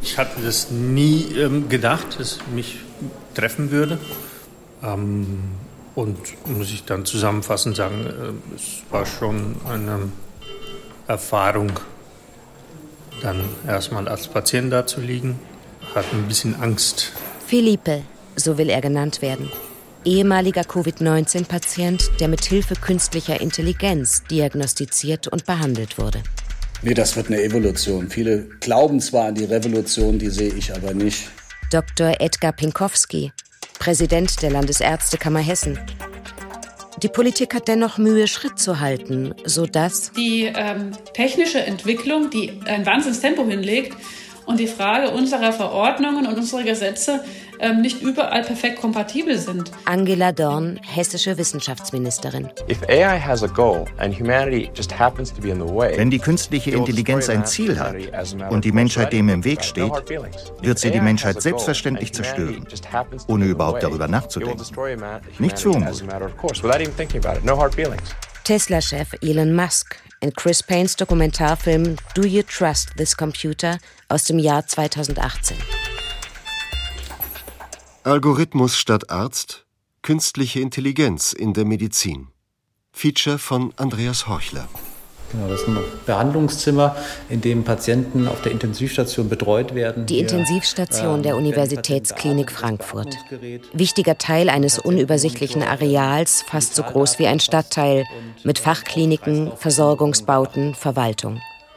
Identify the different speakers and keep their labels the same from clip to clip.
Speaker 1: Ich hatte das nie gedacht, dass mich treffen würde. Und muss ich dann zusammenfassend sagen, es war schon eine Erfahrung, dann erstmal als Patient da zu liegen. Hatte ein bisschen Angst.
Speaker 2: Felipe, so will er genannt werden. Ehemaliger Covid-19-Patient, der mit Hilfe künstlicher Intelligenz diagnostiziert und behandelt wurde.
Speaker 3: Nee, das wird eine Evolution. Viele glauben zwar an die Revolution, die sehe ich aber nicht.
Speaker 2: Dr. Edgar Pinkowski, Präsident der Landesärztekammer Hessen. Die Politik hat dennoch Mühe, Schritt zu halten, sodass
Speaker 4: die technische Entwicklung, die ein Wahnsinnstempo hinlegt und die Frage unserer Verordnungen und unserer Gesetze nicht überall perfekt kompatibel sind.
Speaker 2: Angela Dorn, hessische Wissenschaftsministerin.
Speaker 5: Wenn die künstliche Intelligenz ein Ziel hat und die Menschheit dem im Weg steht, wird sie die Menschheit selbstverständlich zerstören, ohne überhaupt darüber nachzudenken. Nichts für ungut.
Speaker 2: Tesla-Chef Elon Musk in Chris Paines Dokumentarfilm Do You Trust This Computer aus dem Jahr 2018.
Speaker 6: Algorithmus statt Arzt, künstliche Intelligenz in der Medizin. Feature von Andreas Horchler.
Speaker 7: Genau, das ist ein Behandlungszimmer, in dem Patienten auf der Intensivstation betreut werden.
Speaker 2: Die Intensivstation der Universitätsklinik Frankfurt. Wichtiger Teil eines unübersichtlichen Areals, fast so groß wie ein Stadtteil, mit Fachkliniken, Versorgungsbauten, Verwaltung.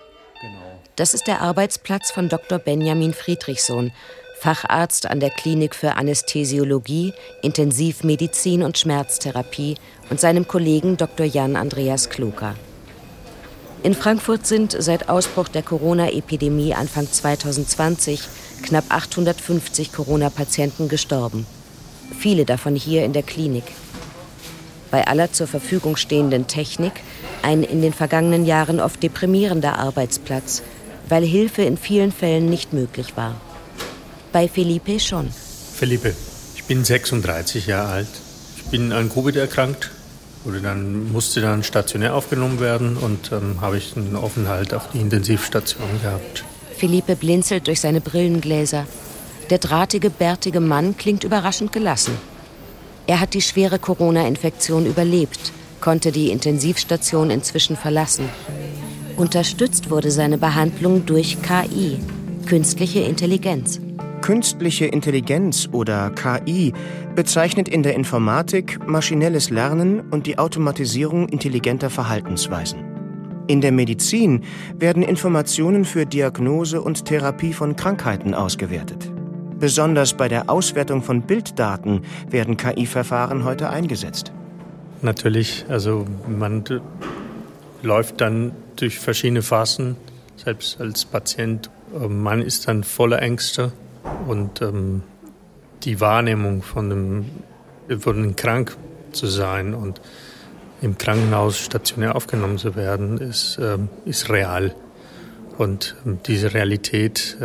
Speaker 2: Das ist der Arbeitsplatz von Dr. Benjamin Friedrichsohn, Facharzt an der Klinik für Anästhesiologie, Intensivmedizin und Schmerztherapie und seinem Kollegen Dr. Jan Andreas Kluka. In Frankfurt sind seit Ausbruch der Corona-Epidemie Anfang 2020 knapp 850 Corona-Patienten gestorben. Viele davon hier in der Klinik. Bei aller zur Verfügung stehenden Technik ein in den vergangenen Jahren oft deprimierender Arbeitsplatz, weil Hilfe in vielen Fällen nicht möglich war. Bei Felipe schon.
Speaker 1: Felipe, ich bin 36 Jahre alt. Ich bin an Covid erkrankt. Musste dann stationär aufgenommen werden und habe ich einen Aufenthalt auf die Intensivstation gehabt.
Speaker 2: Felipe blinzelt durch seine Brillengläser. Der drahtige, bärtige Mann klingt überraschend gelassen. Er hat die schwere Corona-Infektion überlebt, konnte die Intensivstation inzwischen verlassen. Unterstützt wurde seine Behandlung durch KI, künstliche Intelligenz.
Speaker 8: Künstliche Intelligenz oder KI bezeichnet in der Informatik maschinelles Lernen und die Automatisierung intelligenter Verhaltensweisen. In der Medizin werden Informationen für Diagnose und Therapie von Krankheiten ausgewertet. Besonders bei der Auswertung von Bilddaten werden KI-Verfahren heute eingesetzt.
Speaker 1: Natürlich, also man läuft dann durch verschiedene Phasen, selbst als Patient. Man ist dann voller Ängste. Und die Wahrnehmung von krank zu sein und im Krankenhaus stationär aufgenommen zu werden, ist real. Und diese Realität,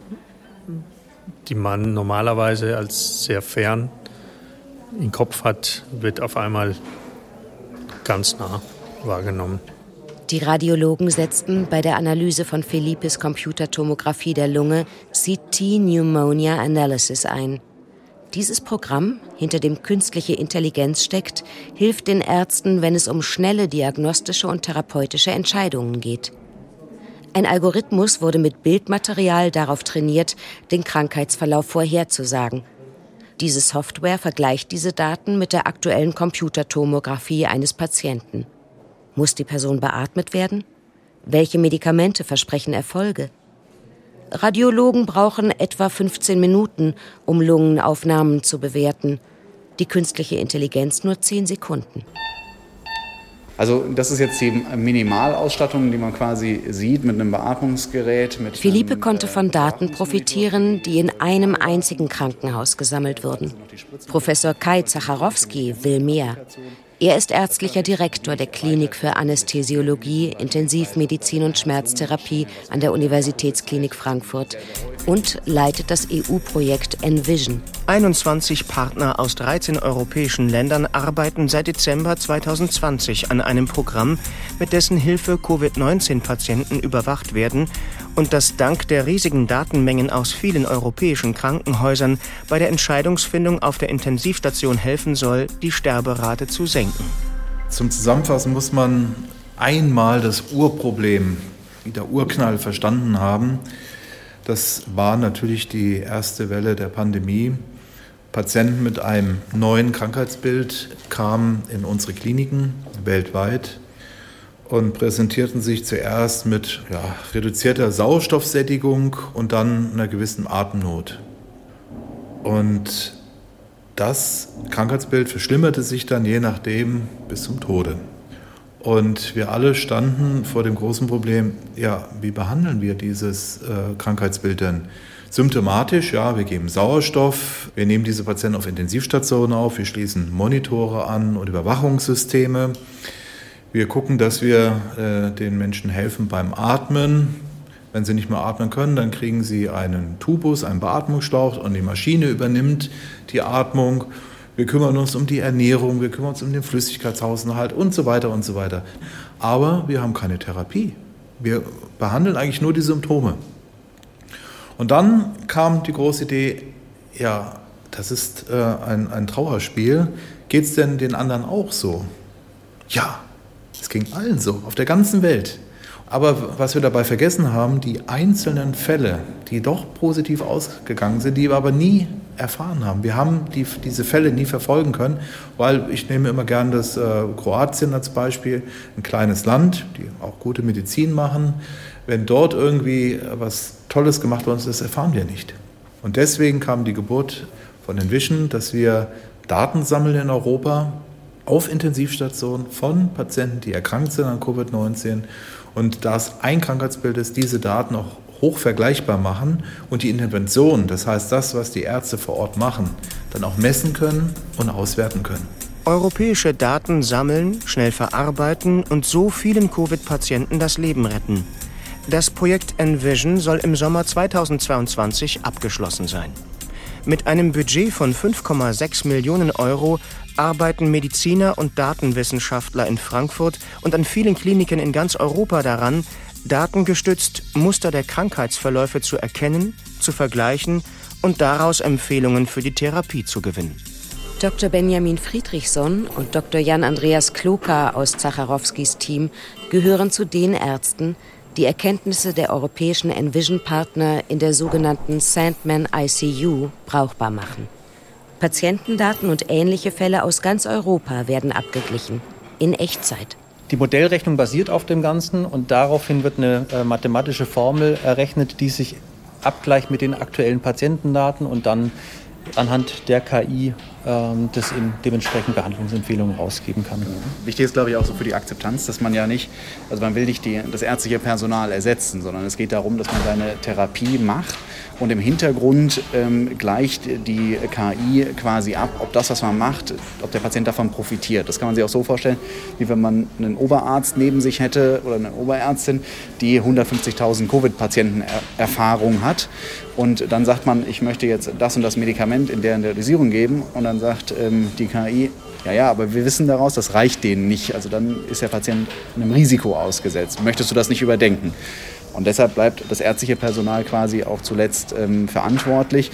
Speaker 1: die man normalerweise als sehr fern im Kopf hat, wird auf einmal ganz nah wahrgenommen.
Speaker 2: Die Radiologen setzten bei der Analyse von Felipes Computertomographie der Lunge CT Pneumonia Analysis ein. Dieses Programm, hinter dem künstliche Intelligenz steckt, hilft den Ärzten, wenn es um schnelle diagnostische und therapeutische Entscheidungen geht. Ein Algorithmus wurde mit Bildmaterial darauf trainiert, den Krankheitsverlauf vorherzusagen. Diese Software vergleicht diese Daten mit der aktuellen Computertomographie eines Patienten. Muss die Person beatmet werden? Welche Medikamente versprechen Erfolge? Radiologen brauchen etwa 15 Minuten, um Lungenaufnahmen zu bewerten. Die künstliche Intelligenz nur 10 Sekunden.
Speaker 9: Also das ist jetzt die Minimalausstattung, die man quasi sieht mit einem Beatmungsgerät.
Speaker 2: Felipe konnte von Daten profitieren, die in einem einzigen Krankenhaus gesammelt wurden. Professor Kai Zacharowski will mehr. Er ist ärztlicher Direktor der Klinik für Anästhesiologie, Intensivmedizin und Schmerztherapie an der Universitätsklinik Frankfurt und leitet das EU-Projekt Envision.
Speaker 8: 21 Partner aus 13 europäischen Ländern arbeiten seit Dezember 2020 an einem Programm, mit dessen Hilfe Covid-19-Patienten überwacht werden und das dank der riesigen Datenmengen aus vielen europäischen Krankenhäusern bei der Entscheidungsfindung auf der Intensivstation helfen soll, die Sterberate zu senken.
Speaker 10: Zum Zusammenfassen muss man einmal das Urproblem, der Urknall verstanden haben. Das war natürlich die erste Welle der Pandemie. Patienten mit einem neuen Krankheitsbild kamen in unsere Kliniken weltweit und präsentierten sich zuerst mit reduzierter Sauerstoffsättigung und dann einer gewissen Atemnot. Und das Krankheitsbild verschlimmerte sich dann je nachdem bis zum Tode. Und wir alle standen vor dem großen Problem, wie behandeln wir dieses Krankheitsbild denn? Symptomatisch, wir geben Sauerstoff, wir nehmen diese Patienten auf Intensivstationen auf, wir schließen Monitore an und Überwachungssysteme. Wir gucken, dass wir den Menschen helfen beim Atmen. Wenn sie nicht mehr atmen können, dann kriegen sie einen Tubus, einen Beatmungsschlauch und die Maschine übernimmt die Atmung. Wir kümmern uns um die Ernährung, wir kümmern uns um den Flüssigkeitshaushalt und so weiter und so weiter. Aber wir haben keine Therapie. Wir behandeln eigentlich nur die Symptome. Und dann kam die große Idee, das ist ein Trauerspiel. Geht es denn den anderen auch so? Ja, es ging allen so, auf der ganzen Welt. Aber was wir dabei vergessen haben, die einzelnen Fälle, die doch positiv ausgegangen sind, die wir aber nie erfahren haben. Wir haben diese Fälle nie verfolgen können, weil ich nehme immer gern das Kroatien als Beispiel, ein kleines Land, die auch gute Medizin machen. Wenn dort irgendwie was Tolles gemacht worden ist, das erfahren wir nicht. Und deswegen kam die Geburt von Envision, dass wir Daten sammeln in Europa auf Intensivstationen von Patienten, die erkrankt sind an Covid-19. Und da es ein Krankheitsbild ist, diese Daten auch hoch vergleichbar machen und die Intervention, das heißt das, was die Ärzte vor Ort machen, dann auch messen können und auswerten können.
Speaker 8: Europäische Daten sammeln, schnell verarbeiten und so vielen Covid-Patienten das Leben retten. Das Projekt Envision soll im Sommer 2022 abgeschlossen sein. Mit einem Budget von 5,6 Millionen Euro arbeiten Mediziner und Datenwissenschaftler in Frankfurt und an vielen Kliniken in ganz Europa daran, datengestützt Muster der Krankheitsverläufe zu erkennen, zu vergleichen und daraus Empfehlungen für die Therapie zu gewinnen.
Speaker 2: Dr. Benjamin Friedrichson und Dr. Jan Andreas Kloka aus Zacharowskis Team gehören zu den Ärzten, die Erkenntnisse der europäischen Envision-Partner in der sogenannten Sandman ICU brauchbar machen. Patientendaten und ähnliche Fälle aus ganz Europa werden abgeglichen, in Echtzeit.
Speaker 7: Die Modellrechnung basiert auf dem Ganzen und daraufhin wird eine mathematische Formel errechnet, die sich abgleicht mit den aktuellen Patientendaten und dann anhand der KI das in dementsprechend Behandlungsempfehlungen rausgeben kann.
Speaker 9: Wichtig ist, glaube ich, auch so für die Akzeptanz, dass man man will nicht das ärztliche Personal ersetzen, sondern es geht darum, dass man seine Therapie macht und im Hintergrund gleicht die KI quasi ab, ob das, was man macht, ob der Patient davon profitiert. Das kann man sich auch so vorstellen, wie wenn man einen Oberarzt neben sich hätte oder eine Oberärztin, die 150.000 Covid-Patienten Erfahrung hat. Und dann sagt man, ich möchte jetzt das und das Medikament in der Dosierung geben. Und dann sagt die KI, aber wir wissen daraus, das reicht denen nicht. Also dann ist der Patient einem Risiko ausgesetzt. Möchtest du das nicht überdenken? Und deshalb bleibt das ärztliche Personal quasi auch zuletzt verantwortlich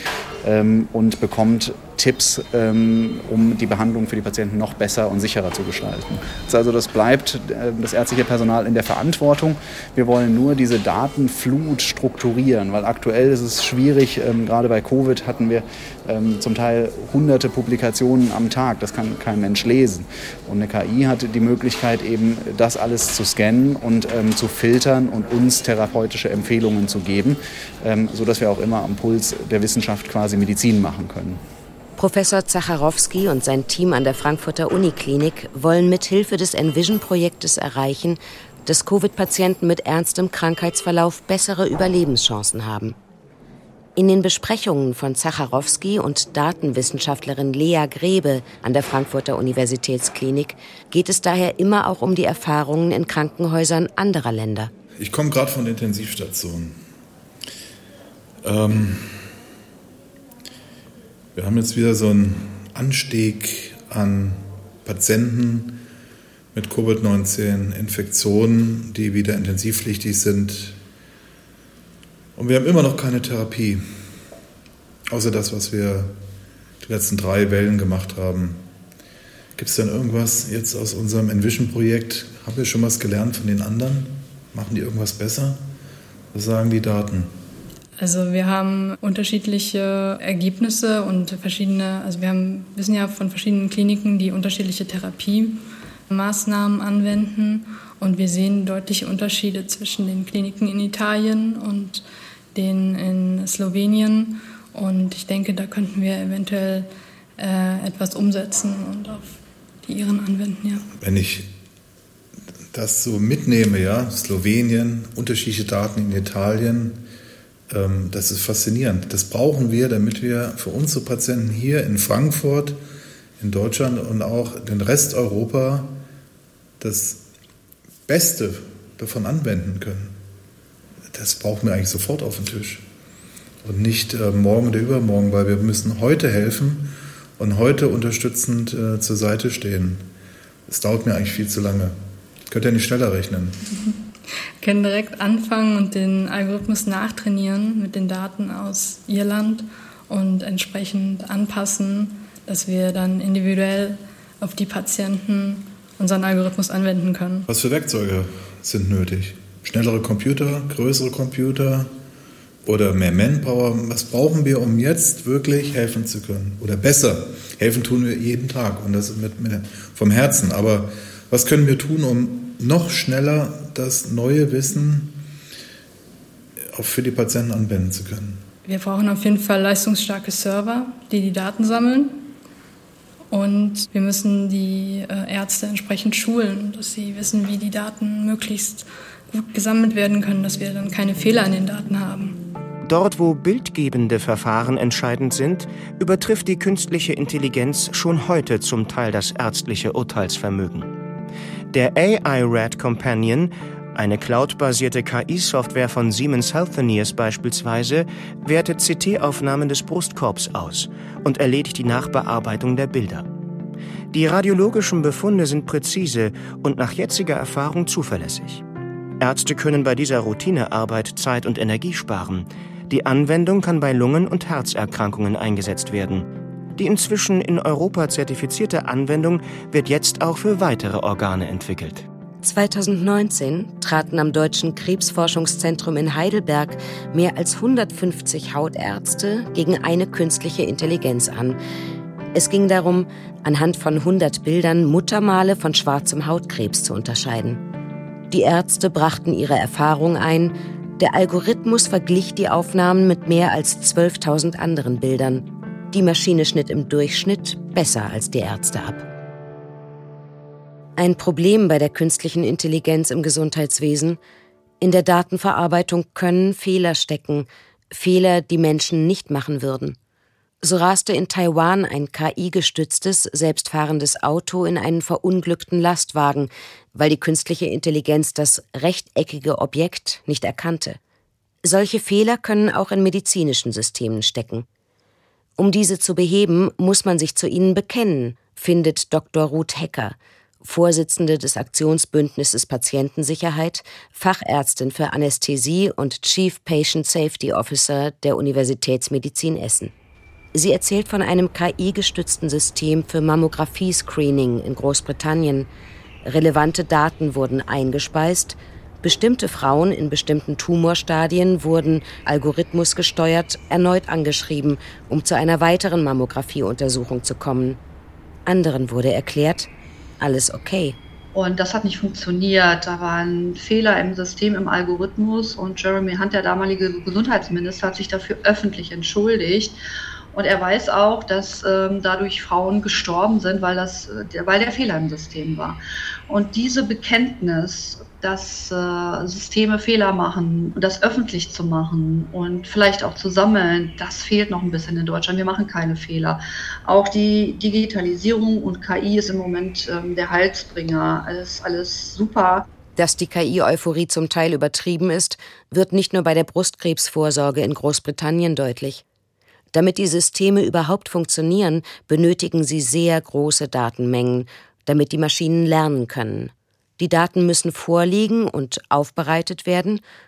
Speaker 9: und bekommt Tipps, um die Behandlung für die Patienten noch besser und sicherer zu gestalten. Also das bleibt das ärztliche Personal in der Verantwortung. Wir wollen nur diese Datenflut strukturieren, weil aktuell ist es schwierig, gerade bei Covid hatten wir zum Teil hunderte Publikationen am Tag, das kann kein Mensch lesen. Und eine KI hat die Möglichkeit, eben das alles zu scannen und zu filtern und uns therapeutische Empfehlungen zu geben, sodass wir auch immer am Puls der Wissenschaft quasi Medizin machen können.
Speaker 2: Professor Zacharowski und sein Team an der Frankfurter Uniklinik wollen mithilfe des Envision-Projektes erreichen, dass Covid-Patienten mit ernstem Krankheitsverlauf bessere Überlebenschancen haben. In den Besprechungen von Zacharowski und Datenwissenschaftlerin Lea Grebe an der Frankfurter Universitätsklinik geht es daher immer auch um die Erfahrungen in Krankenhäusern anderer Länder.
Speaker 10: Ich komme gerade von der Intensivstation. Wir haben jetzt wieder so einen Anstieg an Patienten mit Covid-19-Infektionen, die wieder intensivpflichtig sind. Und wir haben immer noch keine Therapie, außer das, was wir die letzten 3 Wellen gemacht haben. Gibt es denn irgendwas jetzt aus unserem Envision-Projekt? Haben wir schon was gelernt von den anderen? Machen die irgendwas besser? Was sagen die Daten?
Speaker 11: Also wir haben unterschiedliche Ergebnisse und verschiedene, also wir wissen ja von verschiedenen Kliniken, die unterschiedliche Therapiemaßnahmen anwenden. Und wir sehen deutliche Unterschiede zwischen den Kliniken in Italien und denen in Slowenien. Und ich denke, da könnten wir eventuell etwas umsetzen und auf die Iren anwenden, ja.
Speaker 10: Wenn ich das so mitnehme, ja, Slowenien, unterschiedliche Daten in Italien, das ist faszinierend. Das brauchen wir, damit wir für unsere Patienten hier in Frankfurt, in Deutschland und auch den Rest Europa das Beste davon anwenden können. Das brauchen wir eigentlich sofort auf den Tisch. Und nicht morgen oder übermorgen, weil wir müssen heute helfen und heute unterstützend zur Seite stehen. Das dauert mir eigentlich viel zu lange. Könnt ihr nicht schneller rechnen?
Speaker 11: Wir können direkt anfangen und den Algorithmus nachtrainieren mit den Daten aus Irland und entsprechend anpassen, dass wir dann individuell auf die Patienten unseren Algorithmus anwenden können.
Speaker 10: Was für Werkzeuge sind nötig? Schnellere Computer, größere Computer oder mehr Manpower? Was brauchen wir, um jetzt wirklich helfen zu können? Oder besser, helfen tun wir jeden Tag und das vom Herzen. Aber was können wir tun, um noch schneller das neue Wissen auch für die Patienten anwenden zu können?
Speaker 11: Wir brauchen auf jeden Fall leistungsstarke Server, die Daten sammeln. Und wir müssen die Ärzte entsprechend schulen, dass sie wissen, wie die Daten möglichst gut gesammelt werden können, dass wir dann keine Fehler in den Daten haben.
Speaker 8: Dort, wo bildgebende Verfahren entscheidend sind, übertrifft die künstliche Intelligenz schon heute zum Teil das ärztliche Urteilsvermögen. Der AI-Rat Companion, eine cloud-basierte KI-Software von Siemens Healthineers beispielsweise, wertet CT-Aufnahmen des Brustkorbs aus und erledigt die Nachbearbeitung der Bilder. Die radiologischen Befunde sind präzise und nach jetziger Erfahrung zuverlässig. Ärzte können bei dieser Routinearbeit Zeit und Energie sparen. Die Anwendung kann bei Lungen- und Herzerkrankungen eingesetzt werden. Die inzwischen in Europa zertifizierte Anwendung wird jetzt auch für weitere Organe entwickelt.
Speaker 2: 2019 traten am Deutschen Krebsforschungszentrum in Heidelberg mehr als 150 Hautärzte gegen eine künstliche Intelligenz an. Es ging darum, anhand von 100 Bildern Muttermale von schwarzem Hautkrebs zu unterscheiden. Die Ärzte brachten ihre Erfahrung ein. Der Algorithmus verglich die Aufnahmen mit mehr als 12.000 anderen Bildern. Die Maschine schnitt im Durchschnitt besser als die Ärzte ab. Ein Problem bei der künstlichen Intelligenz im Gesundheitswesen: in der Datenverarbeitung können Fehler stecken, Fehler, die Menschen nicht machen würden. So raste in Taiwan ein KI-gestütztes, selbstfahrendes Auto in einen verunglückten Lastwagen, weil die künstliche Intelligenz das rechteckige Objekt nicht erkannte. Solche Fehler können auch in medizinischen Systemen stecken. Um diese zu beheben, muss man sich zu ihnen bekennen, findet Dr. Ruth Hecker, Vorsitzende des Aktionsbündnisses Patientensicherheit, Fachärztin für Anästhesie und Chief Patient Safety Officer der Universitätsmedizin Essen. Sie erzählt von einem KI-gestützten System für Mammographie-Screening in Großbritannien. Relevante Daten wurden eingespeist. Bestimmte Frauen in bestimmten Tumorstadien wurden algorithmusgesteuert erneut angeschrieben, um zu einer weiteren Mammographieuntersuchung zu kommen. Anderen wurde erklärt, alles okay.
Speaker 12: Und das hat nicht funktioniert. Da waren Fehler im System, im Algorithmus. Und Jeremy Hunt, der damalige Gesundheitsminister, hat sich dafür öffentlich entschuldigt. Und er weiß auch, dass dadurch Frauen gestorben sind, weil der Fehler im System war. Und diese Bekenntnis, dass Systeme Fehler machen und das öffentlich zu machen und vielleicht auch zu sammeln, das fehlt noch ein bisschen in Deutschland. Wir machen keine Fehler. Auch die Digitalisierung und KI ist im Moment der Heilsbringer. Alles super.
Speaker 2: Dass die KI-Euphorie zum Teil übertrieben ist, wird nicht nur bei der Brustkrebsvorsorge in Großbritannien deutlich. Damit die Systeme überhaupt funktionieren, benötigen sie sehr große Datenmengen, damit die Maschinen lernen können. Die Daten müssen vorliegen und aufbereitet werden,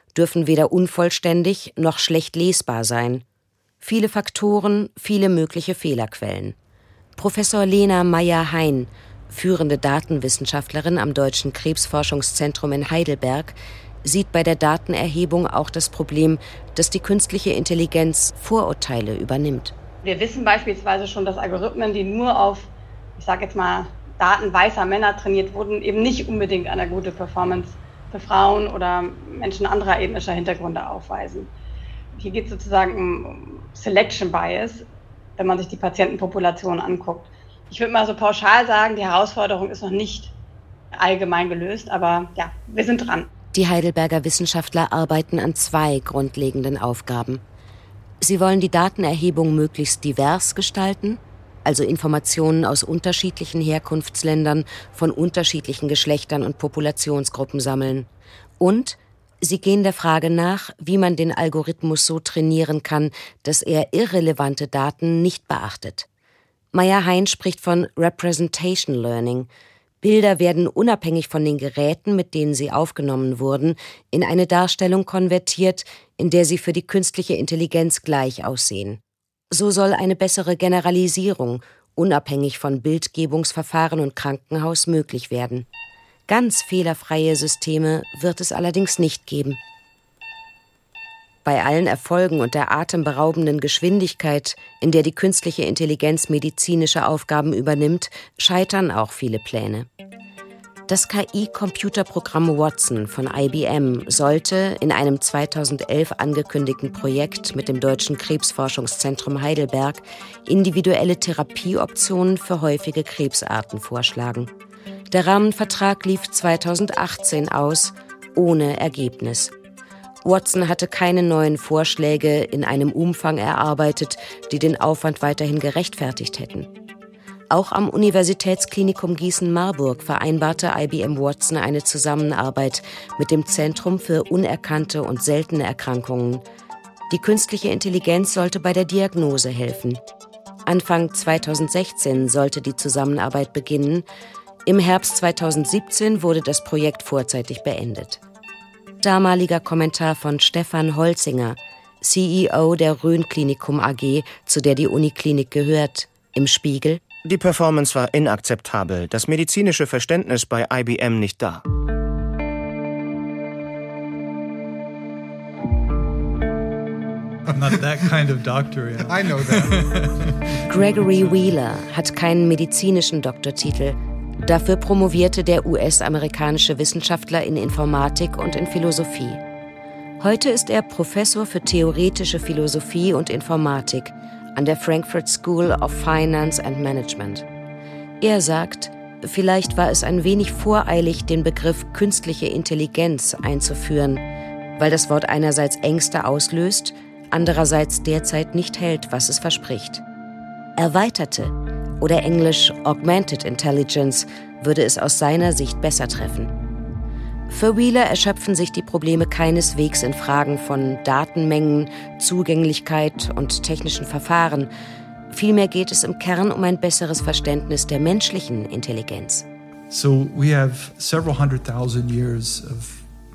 Speaker 2: dürfen weder unvollständig noch schlecht lesbar sein. Viele Faktoren, viele mögliche Fehlerquellen. Professor Lena Meyer-Hein, führende Datenwissenschaftlerin am Deutschen Krebsforschungszentrum in Heidelberg, sieht bei der Datenerhebung auch das Problem, dass die künstliche Intelligenz Vorurteile übernimmt.
Speaker 13: Wir wissen beispielsweise schon, dass Algorithmen, die nur auf, ich sage jetzt mal, Daten weißer Männer trainiert wurden, eben nicht unbedingt eine gute Performance für Frauen oder Menschen anderer ethnischer Hintergründe aufweisen. Hier geht es sozusagen um Selection Bias, wenn man sich die Patientenpopulation anguckt. Ich würde mal so pauschal sagen, die Herausforderung ist noch nicht allgemein gelöst, aber ja, wir sind dran.
Speaker 2: Die Heidelberger Wissenschaftler arbeiten an 2 grundlegenden Aufgaben. Sie wollen die Datenerhebung möglichst divers gestalten, also Informationen aus unterschiedlichen Herkunftsländern, von unterschiedlichen Geschlechtern und Populationsgruppen sammeln. Und sie gehen der Frage nach, wie man den Algorithmus so trainieren kann, dass er irrelevante Daten nicht beachtet. Meyer-Hein spricht von Representation Learning. Bilder werden unabhängig von den Geräten, mit denen sie aufgenommen wurden, in eine Darstellung konvertiert, in der sie für die künstliche Intelligenz gleich aussehen. So soll eine bessere Generalisierung, unabhängig von Bildgebungsverfahren und Krankenhaus, möglich werden. Ganz fehlerfreie Systeme wird es allerdings nicht geben. Bei allen Erfolgen und der atemberaubenden Geschwindigkeit, in der die künstliche Intelligenz medizinische Aufgaben übernimmt, scheitern auch viele Pläne. Das KI-Computerprogramm Watson von IBM sollte in einem 2011 angekündigten Projekt mit dem Deutschen Krebsforschungszentrum Heidelberg individuelle Therapieoptionen für häufige Krebsarten vorschlagen. Der Rahmenvertrag lief 2018 aus, ohne Ergebnis. Watson hatte keine neuen Vorschläge in einem Umfang erarbeitet, die den Aufwand weiterhin gerechtfertigt hätten. Auch am Universitätsklinikum Gießen-Marburg vereinbarte IBM Watson eine Zusammenarbeit mit dem Zentrum für unerkannte und seltene Erkrankungen. Die künstliche Intelligenz sollte bei der Diagnose helfen. Anfang 2016 sollte die Zusammenarbeit beginnen. Im Herbst 2017 wurde das Projekt vorzeitig beendet. Damaliger Kommentar von Stefan Holzinger, CEO der Rhön-Klinikum AG, zu der die Uniklinik gehört, im Spiegel:
Speaker 8: Die Performance war inakzeptabel, das medizinische Verständnis bei IBM nicht da.
Speaker 14: I'm not that kind of doctor, yeah. I know that.
Speaker 2: Gregory Wheeler hat keinen medizinischen Doktortitel. Dafür promovierte der US-amerikanische Wissenschaftler in Informatik und in Philosophie. Heute ist er Professor für theoretische Philosophie und Informatik an der Frankfurt School of Finance and Management. Er sagt, vielleicht war es ein wenig voreilig, den Begriff künstliche Intelligenz einzuführen, weil das Wort einerseits Ängste auslöst, andererseits derzeit nicht hält, was es verspricht. Erweiterte oder englisch Augmented Intelligence würde es aus seiner Sicht besser treffen. Für Wheeler erschöpfen sich die Probleme keineswegs in Fragen von Datenmengen, Zugänglichkeit und technischen Verfahren. Vielmehr geht es im Kern um ein besseres Verständnis der menschlichen Intelligenz.
Speaker 14: So we have several 100,000 years of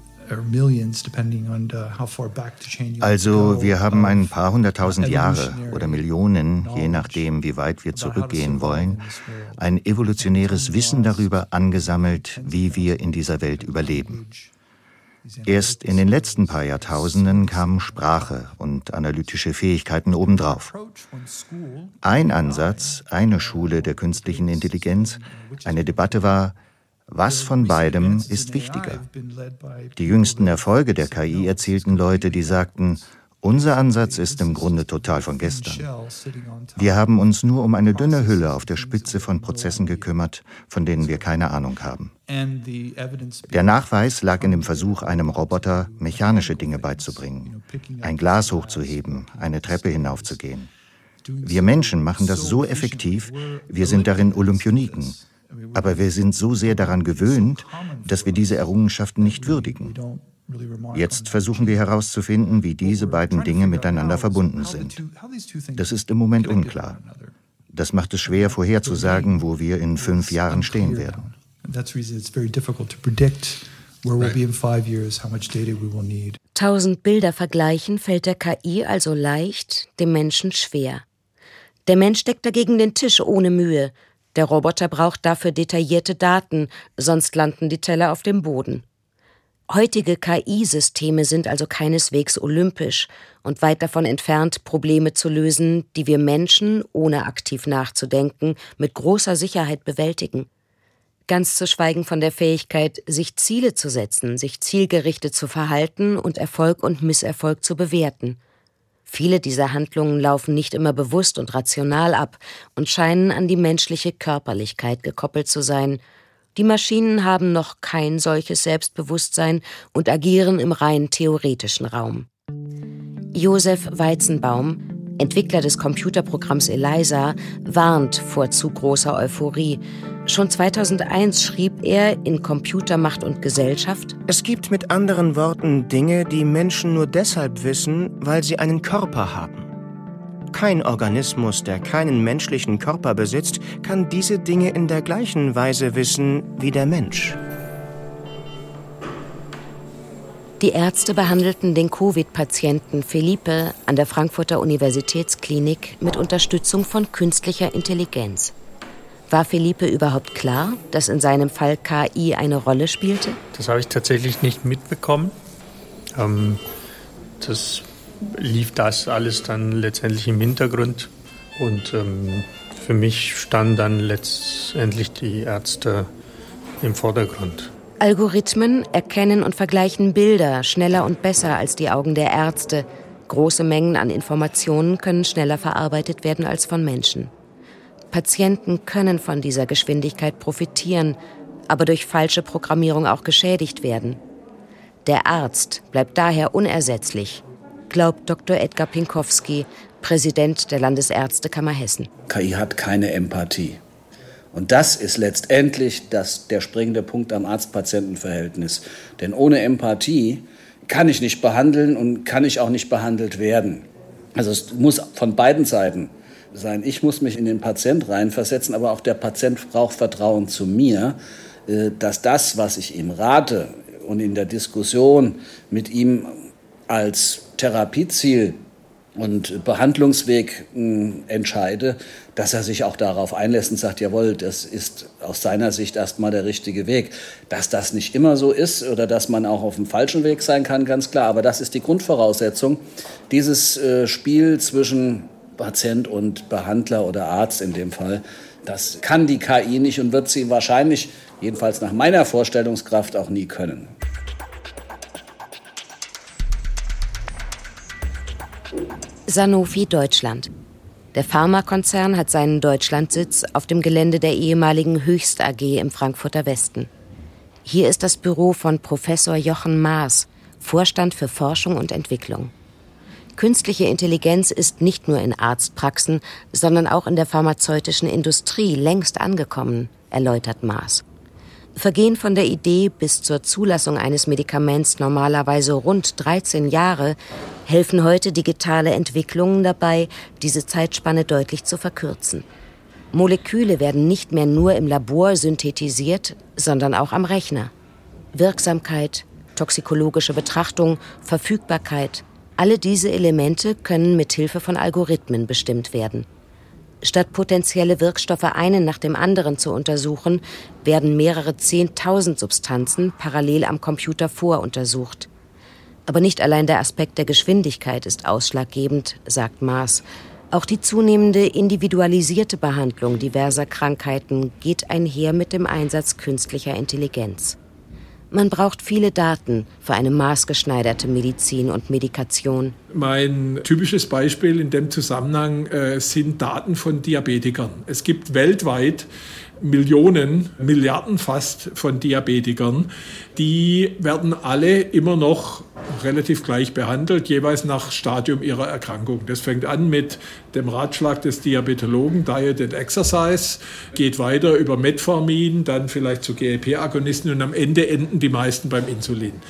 Speaker 5: Also wir haben ein paar 100.000 Jahre oder Millionen, je nachdem, wie weit wir zurückgehen wollen, ein evolutionäres Wissen darüber angesammelt, wie wir in dieser Welt überleben. Erst in den letzten paar Jahrtausenden kamen Sprache und analytische Fähigkeiten obendrauf. Ein Ansatz, eine Schule der künstlichen Intelligenz, eine Debatte war: Was von beidem ist wichtiger? Die jüngsten Erfolge der KI erzielten Leute, die sagten, unser Ansatz ist im Grunde total von gestern. Wir haben uns nur um eine dünne Hülle auf der Spitze von Prozessen gekümmert, von denen wir keine Ahnung haben. Der Nachweis lag in dem Versuch, einem Roboter mechanische Dinge beizubringen, ein Glas hochzuheben, eine Treppe hinaufzugehen. Wir Menschen machen das so effektiv, wir sind darin Olympioniken. Aber wir sind so sehr daran gewöhnt, dass wir diese Errungenschaften nicht würdigen. Jetzt versuchen wir herauszufinden, wie diese beiden Dinge miteinander verbunden sind. Das ist im Moment unklar. Das macht es schwer vorherzusagen, wo wir in 5 Jahren stehen werden.
Speaker 2: 1000 Bilder vergleichen fällt der KI also leicht, dem Menschen schwer. Der Mensch deckt dagegen den Tisch ohne Mühe. Der Roboter braucht dafür detaillierte Daten, sonst landen die Teller auf dem Boden. Heutige KI-Systeme sind also keineswegs olympisch und weit davon entfernt, Probleme zu lösen, die wir Menschen, ohne aktiv nachzudenken, mit großer Sicherheit bewältigen. Ganz zu schweigen von der Fähigkeit, sich Ziele zu setzen, sich zielgerichtet zu verhalten und Erfolg und Misserfolg zu bewerten. Viele dieser Handlungen laufen nicht immer bewusst und rational ab und scheinen an die menschliche Körperlichkeit gekoppelt zu sein. Die Maschinen haben noch kein solches Selbstbewusstsein und agieren im rein theoretischen Raum. Josef Weizenbaum, Entwickler des Computerprogramms ELIZA, warnt vor zu großer Euphorie. Schon 2001 schrieb er in Computer, Macht und Gesellschaft:
Speaker 8: Es gibt mit anderen Worten Dinge, die Menschen nur deshalb wissen, weil sie einen Körper haben. Kein Organismus, der keinen menschlichen Körper besitzt, kann diese Dinge in der gleichen Weise wissen wie der Mensch.
Speaker 2: Die Ärzte behandelten den Covid-Patienten Felipe an der Frankfurter Universitätsklinik mit Unterstützung von künstlicher Intelligenz. War Felipe überhaupt klar, dass in seinem Fall KI eine Rolle spielte?
Speaker 1: Das habe ich tatsächlich nicht mitbekommen. Das lief das alles dann letztendlich im Hintergrund. Und für mich standen dann letztendlich die Ärzte im Vordergrund.
Speaker 2: Algorithmen erkennen und vergleichen Bilder schneller und besser als die Augen der Ärzte. Große Mengen an Informationen können schneller verarbeitet werden als von Menschen. Patienten können von dieser Geschwindigkeit profitieren, aber durch falsche Programmierung auch geschädigt werden. Der Arzt bleibt daher unersetzlich, glaubt Dr. Edgar Pinkowski, Präsident der Landesärztekammer Hessen.
Speaker 3: KI hat keine Empathie. Und das ist letztendlich der springende Punkt am Arzt-Patienten-Verhältnis. Denn ohne Empathie kann ich nicht behandeln und kann ich auch nicht behandelt werden. Also es muss von beiden Seiten sein. Ich muss mich in den Patient reinversetzen, aber auch der Patient braucht Vertrauen zu mir, dass das, was ich ihm rate und in der Diskussion mit ihm als Therapieziel und Behandlungsweg entscheide, dass er sich auch darauf einlässt und sagt, jawohl, das ist aus seiner Sicht erstmal der richtige Weg. Dass das nicht immer so ist oder dass man auch auf dem falschen Weg sein kann, ganz klar. Aber das ist die Grundvoraussetzung. Dieses Spiel zwischen Patient und Behandler oder Arzt in dem Fall, das kann die KI nicht und wird sie wahrscheinlich, jedenfalls nach meiner Vorstellungskraft, auch nie können.
Speaker 2: Sanofi Deutschland. Der Pharmakonzern hat seinen Deutschlandsitz auf dem Gelände der ehemaligen Höchst AG im Frankfurter Westen. Hier ist das Büro von Professor Jochen Maas, Vorstand für Forschung und Entwicklung. Künstliche Intelligenz ist nicht nur in Arztpraxen, sondern auch in der pharmazeutischen Industrie längst angekommen, erläutert Maas. Vergehen von der Idee bis zur Zulassung eines Medikaments normalerweise rund 13 Jahre, helfen heute digitale Entwicklungen dabei, diese Zeitspanne deutlich zu verkürzen. Moleküle werden nicht mehr nur im Labor synthetisiert, sondern auch am Rechner. Wirksamkeit, toxikologische Betrachtung, Verfügbarkeit, alle diese Elemente können mit Hilfe von Algorithmen bestimmt werden. Statt potenzielle Wirkstoffe einen nach dem anderen zu untersuchen, werden mehrere 10.000 Substanzen parallel am Computer voruntersucht. Aber nicht allein der Aspekt der Geschwindigkeit ist ausschlaggebend, sagt Maas. Auch die zunehmende individualisierte Behandlung diverser Krankheiten geht einher mit dem Einsatz künstlicher Intelligenz. Man braucht viele Daten für eine maßgeschneiderte Medizin und Medikation.
Speaker 15: Mein typisches Beispiel in dem Zusammenhang sind Daten von Diabetikern. Es gibt weltweit Millionen, Milliarden fast von Diabetikern. Die werden alle immer noch relativ gleich behandelt, jeweils nach Stadium ihrer Erkrankung. Das fängt an mit dem Ratschlag des Diabetologen, Diet and Exercise, geht weiter über Metformin, dann vielleicht zu GLP-Agonisten und am Ende enden die meisten beim Insulin.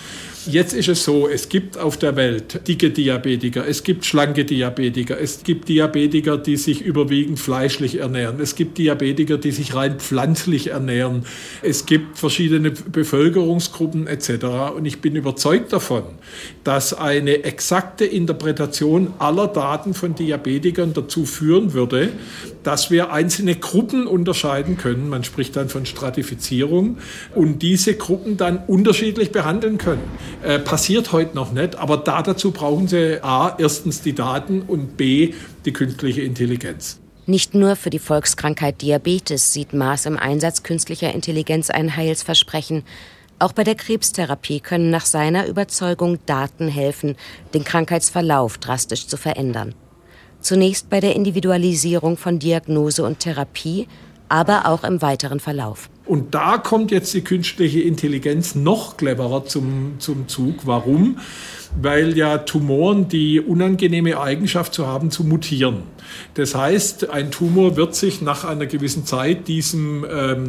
Speaker 15: Jetzt ist es so, es gibt auf der Welt dicke Diabetiker, es gibt schlanke Diabetiker, es gibt Diabetiker, die sich überwiegend fleischlich ernähren, es gibt Diabetiker, die sich rein pflanzlich ernähren, es gibt verschiedene Bevölkerungsgruppen etc. Und ich bin überzeugt davon, dass eine exakte Interpretation aller Daten von Diabetikern dazu führen würde, dass wir einzelne Gruppen unterscheiden können, man spricht dann von Stratifizierung, und diese Gruppen dann unterschiedlich behandeln können. Passiert heute noch nicht, aber dazu brauchen Sie A, erstens die Daten und B, die künstliche Intelligenz.
Speaker 2: Nicht nur für die Volkskrankheit Diabetes sieht Maas im Einsatz künstlicher Intelligenz ein Heilsversprechen. Auch bei der Krebstherapie können nach seiner Überzeugung Daten helfen, den Krankheitsverlauf drastisch zu verändern. Zunächst bei der Individualisierung von Diagnose und Therapie, aber auch im weiteren Verlauf.
Speaker 15: Und da kommt jetzt die künstliche Intelligenz noch cleverer zum Zug. Warum? Weil ja Tumoren die unangenehme Eigenschaft zu haben, zu mutieren. Das heißt, ein Tumor wird sich nach einer gewissen Zeit diesem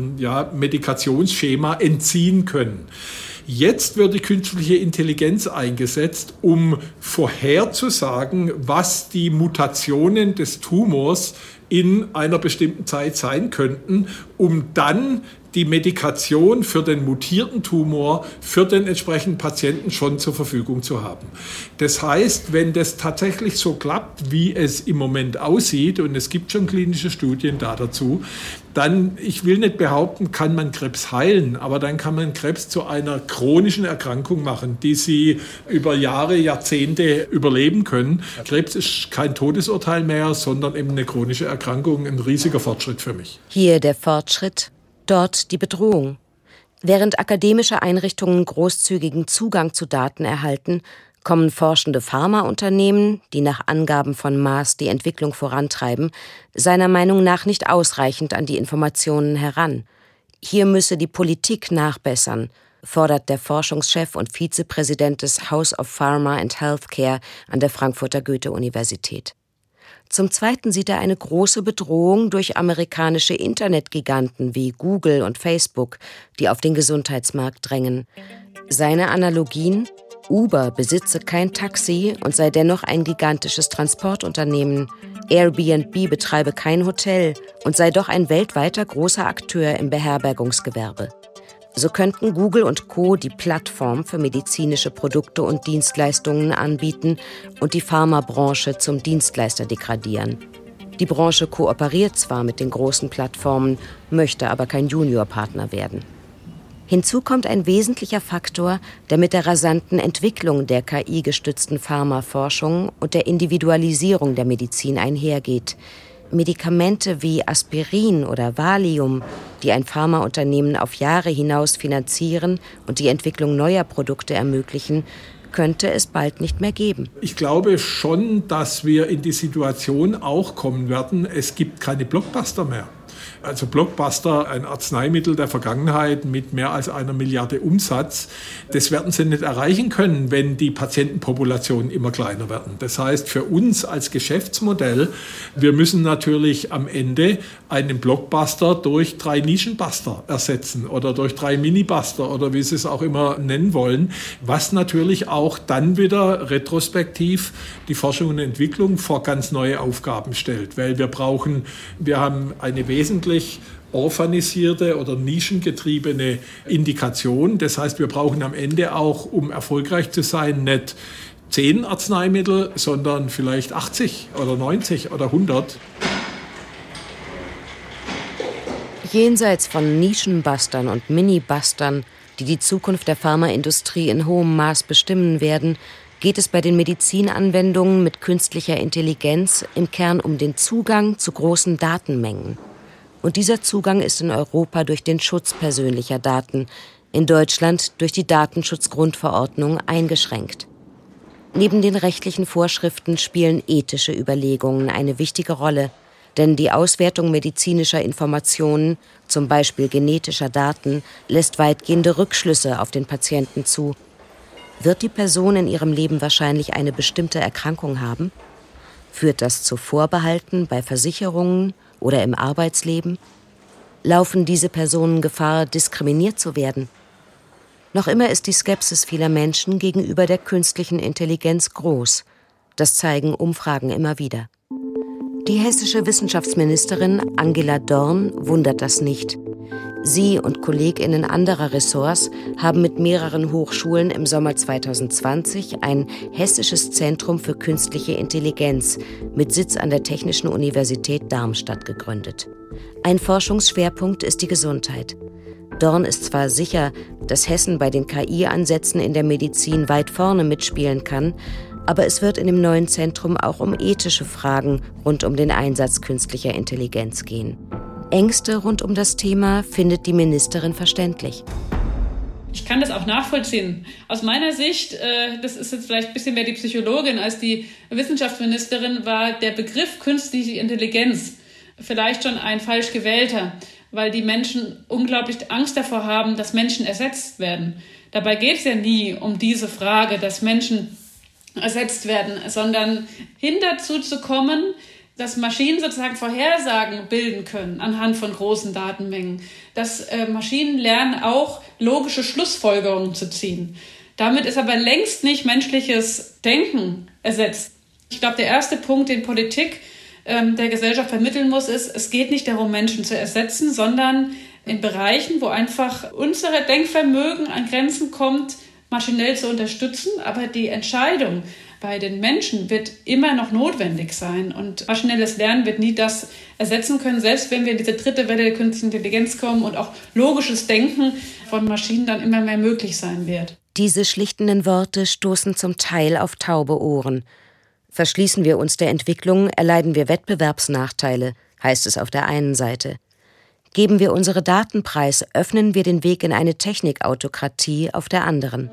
Speaker 15: Medikationsschema entziehen können. Jetzt wird die künstliche Intelligenz eingesetzt, um vorherzusagen, was die Mutationen des Tumors in einer bestimmten Zeit sein könnten, um dann die Medikation für den mutierten Tumor für den entsprechenden Patienten schon zur Verfügung zu haben. Das heißt, wenn das tatsächlich so klappt, wie es im Moment aussieht, und es gibt schon klinische Studien dazu, dann, ich will nicht behaupten, kann man Krebs heilen, aber dann kann man Krebs zu einer chronischen Erkrankung machen, die Sie über Jahre, Jahrzehnte überleben können. Krebs ist kein Todesurteil mehr, sondern eben eine chronische Erkrankung, ein riesiger Fortschritt für mich.
Speaker 2: Hier der Fortschritt, dort die Bedrohung. Während akademische Einrichtungen großzügigen Zugang zu Daten erhalten, kommen forschende Pharmaunternehmen, die nach Angaben von Maas die Entwicklung vorantreiben, seiner Meinung nach nicht ausreichend an die Informationen heran. Hier müsse die Politik nachbessern, fordert der Forschungschef und Vizepräsident des House of Pharma and Healthcare an der Frankfurter Goethe-Universität. Zum Zweiten sieht er eine große Bedrohung durch amerikanische Internetgiganten wie Google und Facebook, die auf den Gesundheitsmarkt drängen. Seine Analogien: Uber besitze kein Taxi und sei dennoch ein gigantisches Transportunternehmen. Airbnb betreibe kein Hotel und sei doch ein weltweiter großer Akteur im Beherbergungsgewerbe. So könnten Google und Co. die Plattform für medizinische Produkte und Dienstleistungen anbieten und die Pharmabranche zum Dienstleister degradieren. Die Branche kooperiert zwar mit den großen Plattformen, möchte aber kein Juniorpartner werden. Hinzu kommt ein wesentlicher Faktor, der mit der rasanten Entwicklung der KI-gestützten Pharmaforschung und der Individualisierung der Medizin einhergeht. Medikamente wie Aspirin oder Valium, die ein Pharmaunternehmen auf Jahre hinaus finanzieren und die Entwicklung neuer Produkte ermöglichen, könnte es bald nicht mehr geben.
Speaker 15: Ich glaube schon, dass wir in die Situation auch kommen werden, es gibt keine Blockbuster mehr. Also Blockbuster, ein Arzneimittel der Vergangenheit mit mehr als 1 Milliarde Umsatz, das werden sie nicht erreichen können, wenn die Patientenpopulationen immer kleiner werden. Das heißt, für uns als Geschäftsmodell, wir müssen natürlich am Ende einen Blockbuster durch 3 Nischenbuster ersetzen oder durch 3 Minibuster oder wie Sie es auch immer nennen wollen, was natürlich auch dann wieder retrospektiv die Forschung und Entwicklung vor ganz neue Aufgaben stellt, weil wir haben eine wesentlich orphanisierte oder nischengetriebene Indikation. Das heißt, wir brauchen am Ende auch, um erfolgreich zu sein, nicht 10 Arzneimittel, sondern vielleicht 80 oder 90 oder 100.
Speaker 2: Jenseits von Nischenbustern und Minibustern, die die Zukunft der Pharmaindustrie in hohem Maß bestimmen werden, geht es bei den Medizinanwendungen mit künstlicher Intelligenz im Kern um den Zugang zu großen Datenmengen. Und dieser Zugang ist in Europa durch den Schutz persönlicher Daten, in Deutschland durch die Datenschutzgrundverordnung eingeschränkt. Neben den rechtlichen Vorschriften spielen ethische Überlegungen eine wichtige Rolle, denn die Auswertung medizinischer Informationen, zum Beispiel genetischer Daten, lässt weitgehende Rückschlüsse auf den Patienten zu. Wird die Person in ihrem Leben wahrscheinlich eine bestimmte Erkrankung haben? Führt das zu Vorbehalten bei Versicherungen oder im Arbeitsleben? Laufen diese Personen Gefahr, diskriminiert zu werden? Noch immer ist die Skepsis vieler Menschen gegenüber der künstlichen Intelligenz groß. Das zeigen Umfragen immer wieder. Die hessische Wissenschaftsministerin Angela Dorn wundert das nicht. Sie und KollegInnen anderer Ressorts haben mit mehreren Hochschulen im Sommer 2020 ein hessisches Zentrum für künstliche Intelligenz mit Sitz an der Technischen Universität Darmstadt gegründet. Ein Forschungsschwerpunkt ist die Gesundheit. Dorn ist zwar sicher, dass Hessen bei den KI-Ansätzen in der Medizin weit vorne mitspielen kann, aber es wird in dem neuen Zentrum auch um ethische Fragen rund um den Einsatz künstlicher Intelligenz gehen. Ängste rund um das Thema findet die Ministerin verständlich.
Speaker 4: Ich kann das auch nachvollziehen. Aus meiner Sicht, das ist jetzt vielleicht ein bisschen mehr die Psychologin als die Wissenschaftsministerin, war der Begriff künstliche Intelligenz vielleicht schon ein falsch gewählter, weil die Menschen unglaublich Angst davor haben, dass Menschen ersetzt werden. Dabei geht es ja nie um diese Frage, dass Menschen ersetzt werden, sondern hin dazu zu kommen, dass Maschinen sozusagen Vorhersagen bilden können anhand von großen Datenmengen, dass Maschinen lernen, auch logische Schlussfolgerungen zu ziehen. Damit ist aber längst nicht menschliches Denken ersetzt. Ich glaube, der erste Punkt, den Politik der Gesellschaft vermitteln muss, ist, es geht nicht darum, Menschen zu ersetzen, sondern in Bereichen, wo einfach unser Denkvermögen an Grenzen kommt, maschinell zu unterstützen. Aber die Entscheidung bei den Menschen wird immer noch notwendig sein. Und maschinelles Lernen wird nie das ersetzen können, selbst wenn wir in diese dritte Welle der künstlichen Intelligenz kommen und auch logisches Denken von Maschinen dann immer mehr möglich sein wird.
Speaker 2: Diese schlichtenden Worte stoßen zum Teil auf taube Ohren. Verschließen wir uns der Entwicklung, erleiden wir Wettbewerbsnachteile, heißt es auf der einen Seite. Geben wir unsere Daten preis, öffnen wir den Weg in eine Technikautokratie auf der anderen.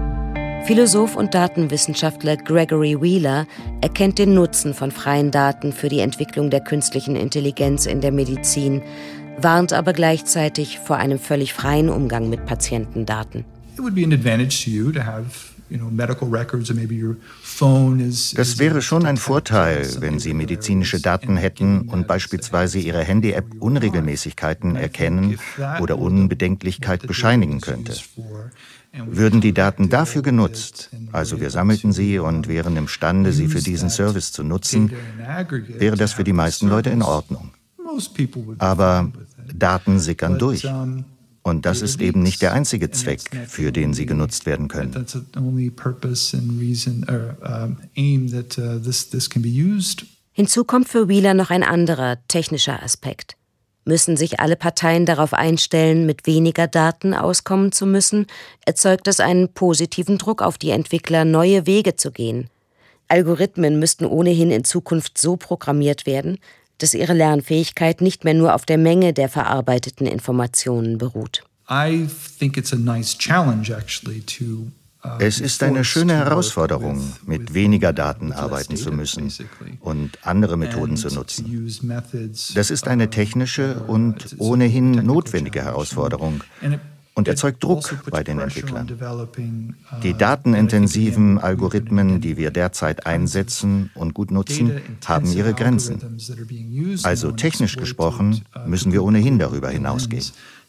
Speaker 2: Philosoph und Datenwissenschaftler Gregory Wheeler erkennt den Nutzen von freien Daten für die Entwicklung der künstlichen Intelligenz in der Medizin, warnt aber gleichzeitig vor einem völlig freien Umgang mit Patientendaten.
Speaker 5: Das wäre schon ein Vorteil, wenn Sie medizinische Daten hätten und beispielsweise Ihre Handy-App Unregelmäßigkeiten erkennen oder Unbedenklichkeit bescheinigen könnte. Würden die Daten dafür genutzt, also wir sammelten sie und wären imstande, sie für diesen Service zu nutzen, wäre das für die meisten Leute in Ordnung. Aber Daten sickern durch. Und das ist eben nicht der einzige Zweck, für den sie genutzt werden können.
Speaker 2: Hinzu kommt für Wheeler noch ein anderer, technischer Aspekt. Müssen sich alle Parteien darauf einstellen, mit weniger Daten auskommen zu müssen, erzeugt das einen positiven Druck auf die Entwickler, neue Wege zu gehen. Algorithmen müssten ohnehin in Zukunft so programmiert werden, dass ihre Lernfähigkeit nicht mehr nur auf der Menge der verarbeiteten Informationen beruht.
Speaker 5: Es ist eine schöne Herausforderung, mit weniger Daten arbeiten zu müssen und andere Methoden zu nutzen. Das ist eine technische und ohnehin notwendige Herausforderung und erzeugt Druck bei den Entwicklern. Die datenintensiven Algorithmen, die wir derzeit einsetzen und gut nutzen, haben ihre Grenzen. Also technisch gesprochen müssen wir ohnehin darüber hinausgehen.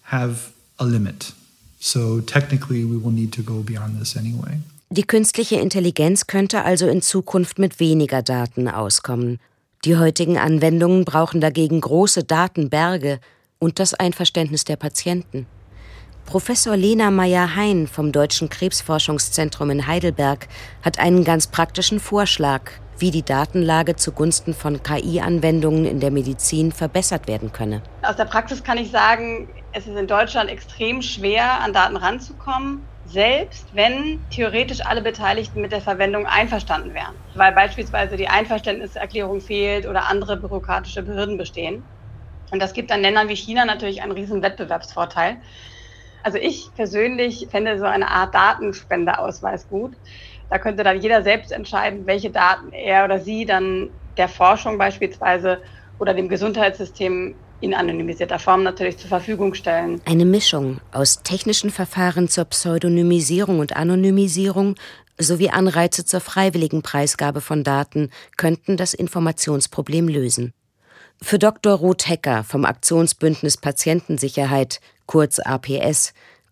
Speaker 2: Die künstliche Intelligenz könnte also in Zukunft mit weniger Daten auskommen. Die heutigen Anwendungen brauchen dagegen große Datenberge und das Einverständnis der Patienten. Professor Lena Meyer-Hein vom Deutschen Krebsforschungszentrum in Heidelberg hat einen ganz praktischen Vorschlag, wie die Datenlage zugunsten von KI-Anwendungen in der Medizin verbessert werden könne.
Speaker 13: Aus der Praxis kann ich sagen, es ist in Deutschland extrem schwer, an Daten ranzukommen, selbst wenn theoretisch alle Beteiligten mit der Verwendung einverstanden wären, weil beispielsweise die Einverständniserklärung fehlt oder andere bürokratische Hürden bestehen. Und das gibt an Ländern wie China natürlich einen riesen Wettbewerbsvorteil. Also ich persönlich fände so eine Art Datenspendeausweis gut. Da könnte dann jeder selbst entscheiden, welche Daten er oder sie dann der Forschung beispielsweise oder dem Gesundheitssystem in anonymisierter Form natürlich zur Verfügung stellen.
Speaker 2: Eine Mischung aus technischen Verfahren zur Pseudonymisierung und Anonymisierung sowie Anreize zur freiwilligen Preisgabe von Daten könnten das Informationsproblem lösen. Für Dr. Ruth Hecker vom Aktionsbündnis Patientensicherheit, kurz APS,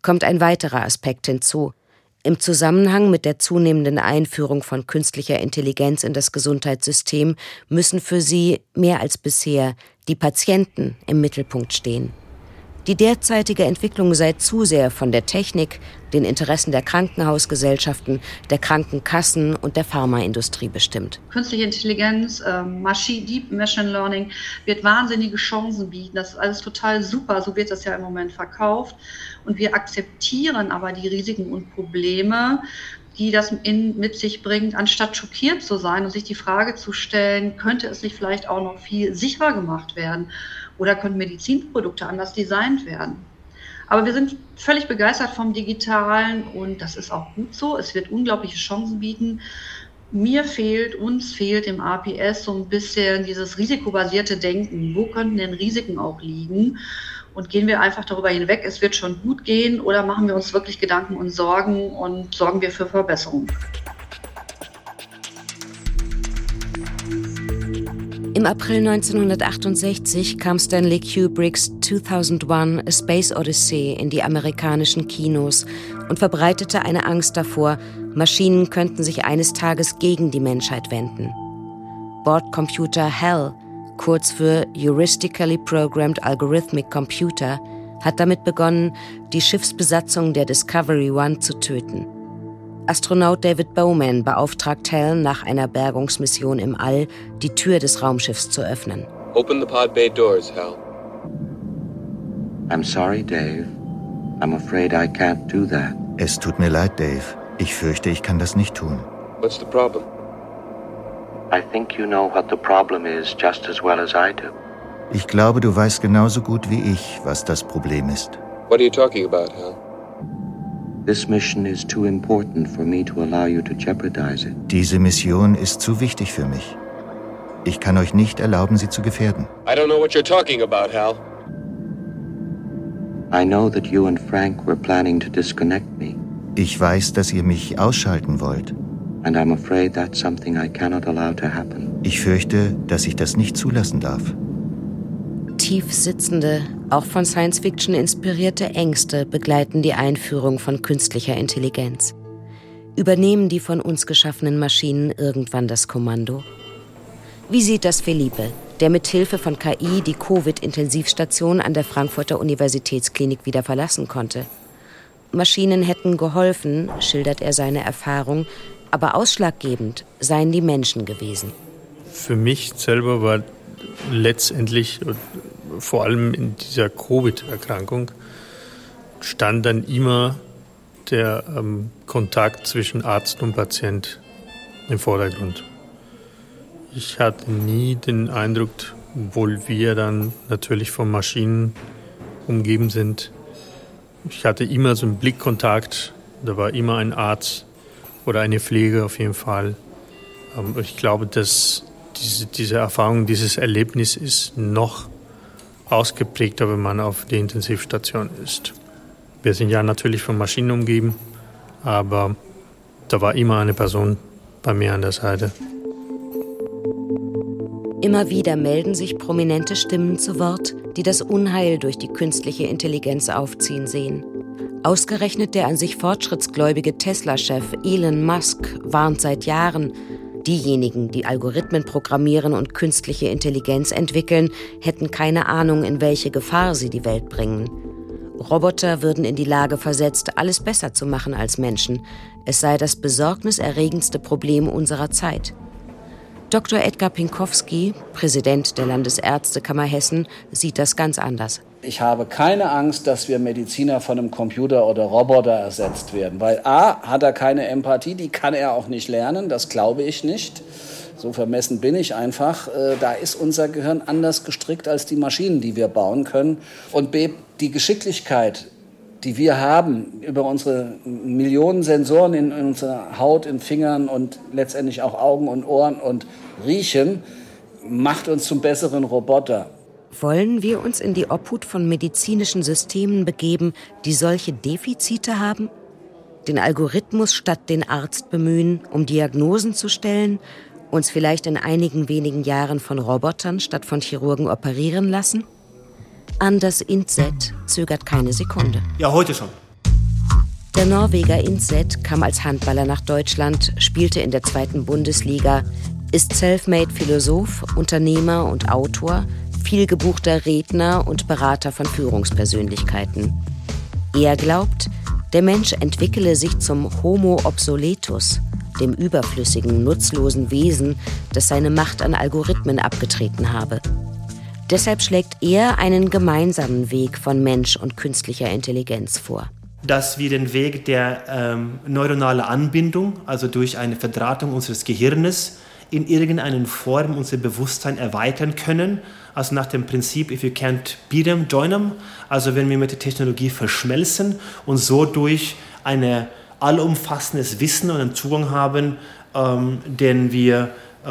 Speaker 2: kommt ein weiterer Aspekt hinzu. Im Zusammenhang mit der zunehmenden Einführung von künstlicher Intelligenz in das Gesundheitssystem müssen für sie mehr als bisher die Patienten im Mittelpunkt stehen. Die derzeitige Entwicklung sei zu sehr von der Technik, den Interessen der Krankenhausgesellschaften, der Krankenkassen und der Pharmaindustrie bestimmt.
Speaker 12: Künstliche Intelligenz, Deep Machine Learning wird wahnsinnige Chancen bieten. Das ist alles total super, so wird das ja im Moment verkauft. Und wir akzeptieren aber die Risiken und Probleme, die das mit sich bringt, anstatt schockiert zu sein und sich die Frage zu stellen, könnte es nicht vielleicht auch noch viel sicherer gemacht werden? Oder können Medizinprodukte anders designt werden? Aber wir sind völlig begeistert vom Digitalen und das ist auch gut so. Es wird unglaubliche Chancen bieten. Uns fehlt im APS so ein bisschen dieses risikobasierte Denken. Wo könnten denn Risiken auch liegen? Und gehen wir einfach darüber hinweg, es wird schon gut gehen, oder machen wir uns wirklich Gedanken und sorgen wir für Verbesserungen?
Speaker 2: Im April 1968 kam Stanley Kubricks 2001 A Space Odyssey in die amerikanischen Kinos und verbreitete eine Angst davor, Maschinen könnten sich eines Tages gegen die Menschheit wenden. Bordcomputer HAL, kurz für Heuristically Programmed Algorithmic Computer, hat damit begonnen, die Schiffsbesatzung der Discovery One zu töten. Astronaut David Bowman beauftragt HAL nach einer Bergungsmission im All, die Tür des Raumschiffs zu öffnen.
Speaker 16: Open the pod bay doors, HAL.
Speaker 17: I'm sorry, Dave. I'm afraid I can't do that.
Speaker 5: Es tut mir leid, Dave. Ich fürchte, ich kann das nicht tun.
Speaker 16: What's the problem?
Speaker 17: I think you know what the problem is just as well as I do.
Speaker 5: Ich glaube, du weißt genauso gut wie ich, was das Problem ist.
Speaker 16: What are you talking about, HAL?
Speaker 17: This mission is too important for me to allow you to jeopardize it.
Speaker 5: Diese Mission ist zu wichtig für mich. Ich kann euch nicht erlauben, sie zu gefährden.
Speaker 16: I don't know what you're talking about, HAL.
Speaker 17: I know that you and Frank were planning to disconnect me.
Speaker 5: Ich weiß, dass ihr mich ausschalten wollt.
Speaker 17: And I'm afraid that's something I cannot allow to happen.
Speaker 5: Ich fürchte, dass ich das nicht zulassen darf.
Speaker 2: Tief sitzende, auch von Science-Fiction inspirierte Ängste begleiten die Einführung von künstlicher Intelligenz. Übernehmen die von uns geschaffenen Maschinen irgendwann das Kommando? Wie sieht das Felipe, der mit Hilfe von KI die Covid-Intensivstation an der Frankfurter Universitätsklinik wieder verlassen konnte? Maschinen hätten geholfen, schildert er seine Erfahrung, aber ausschlaggebend seien die Menschen gewesen.
Speaker 1: Für mich selber war letztendlich, vor allem in dieser Covid-Erkrankung, stand dann immer der Kontakt zwischen Arzt und Patient im Vordergrund. Ich hatte nie den Eindruck, obwohl wir dann natürlich von Maschinen umgeben sind, ich hatte immer so einen Blickkontakt, da war immer ein Arzt oder eine Pflege auf jeden Fall. Ich glaube, dass diese Erfahrung, dieses Erlebnis ist noch ausgeprägter, wenn man auf der Intensivstation ist. Wir sind ja natürlich von Maschinen umgeben, aber da war immer eine Person bei mir an der Seite.
Speaker 2: Immer wieder melden sich prominente Stimmen zu Wort, die das Unheil durch die künstliche Intelligenz aufziehen sehen. Ausgerechnet der an sich fortschrittsgläubige Tesla-Chef Elon Musk warnt seit Jahren, diejenigen, die Algorithmen programmieren und künstliche Intelligenz entwickeln, hätten keine Ahnung, in welche Gefahr sie die Welt bringen. Roboter würden in die Lage versetzt, alles besser zu machen als Menschen. Es sei das besorgniserregendste Problem unserer Zeit. Dr. Edgar Pinkowski, Präsident der Landesärztekammer Hessen, sieht das ganz anders.
Speaker 3: Ich habe keine Angst, dass wir Mediziner von einem Computer oder Roboter ersetzt werden. Weil A, hat er keine Empathie, die kann er auch nicht lernen, das glaube ich nicht. So vermessen bin ich einfach. Da ist unser Gehirn anders gestrickt als die Maschinen, die wir bauen können. Und B, die Geschicklichkeit, die wir haben über unsere Millionen Sensoren in unserer Haut, in Fingern und letztendlich auch Augen und Ohren und Riechen, macht uns zum besseren Roboter.
Speaker 2: Wollen wir uns in die Obhut von medizinischen Systemen begeben, die solche Defizite haben? Den Algorithmus statt den Arzt bemühen, um Diagnosen zu stellen? Uns vielleicht in einigen wenigen Jahren von Robotern statt von Chirurgen operieren lassen? Anders Inzet zögert keine Sekunde.
Speaker 18: Ja, heute schon.
Speaker 2: Der Norweger Intset kam als Handballer nach Deutschland, spielte in der 2. Bundesliga, ist selfmade Philosoph, Unternehmer und Autor, vielgebuchter Redner und Berater von Führungspersönlichkeiten. Er glaubt, der Mensch entwickele sich zum Homo obsoletus, dem überflüssigen, nutzlosen Wesen, das seine Macht an Algorithmen abgetreten habe. Deshalb schlägt er einen gemeinsamen Weg von Mensch und künstlicher Intelligenz vor.
Speaker 18: Dass wir den Weg der neuronalen Anbindung, also durch eine Verdrahtung unseres Gehirnes, in irgendeiner Form unser Bewusstsein erweitern können. Also nach dem Prinzip, if you can't beat them, join them. Also wenn wir mit der Technologie verschmelzen und so durch ein allumfassendes Wissen und einen Zugang haben, den wir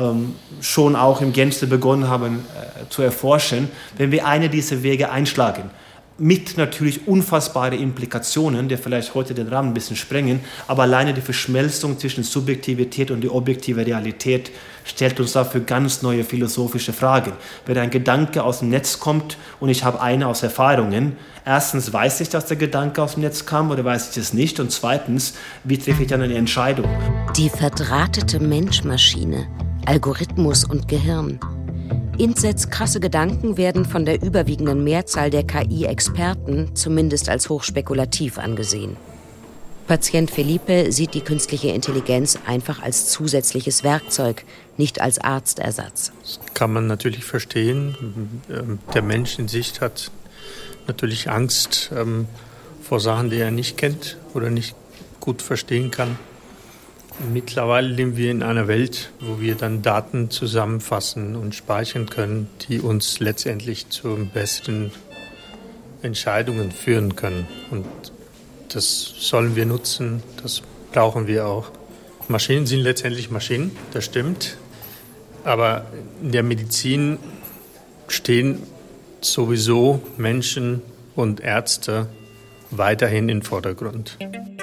Speaker 18: schon auch im Gänze begonnen haben zu erforschen, wenn wir eine dieser Wege einschlagen. Mit natürlich unfassbare Implikationen, die vielleicht heute den Rahmen ein bisschen sprengen, aber alleine die Verschmelzung zwischen Subjektivität und die objektive Realität stellt uns dafür ganz neue philosophische Fragen. Wenn ein Gedanke aus dem Netz kommt und ich habe eine aus Erfahrungen, erstens weiß ich, dass der Gedanke aus dem Netz kam oder weiß ich es nicht, und zweitens, wie treffe ich dann eine Entscheidung?
Speaker 2: Die verdrahtete Mensch-Maschine, Algorithmus und Gehirn. Intsets krasse Gedanken werden von der überwiegenden Mehrzahl der KI-Experten zumindest als hochspekulativ angesehen. Patient Felipe sieht die künstliche Intelligenz einfach als zusätzliches Werkzeug, nicht als Arztersatz.
Speaker 1: Das kann man natürlich verstehen. Der Mensch in sich hat natürlich Angst vor Sachen, die er nicht kennt oder nicht gut verstehen kann. Mittlerweile leben wir in einer Welt, wo wir dann Daten zusammenfassen und speichern können, die uns letztendlich zu besten Entscheidungen führen können. Und das sollen wir nutzen, das brauchen wir auch. Maschinen sind letztendlich Maschinen, das stimmt. Aber in der Medizin stehen sowieso Menschen und Ärzte weiterhin im Vordergrund.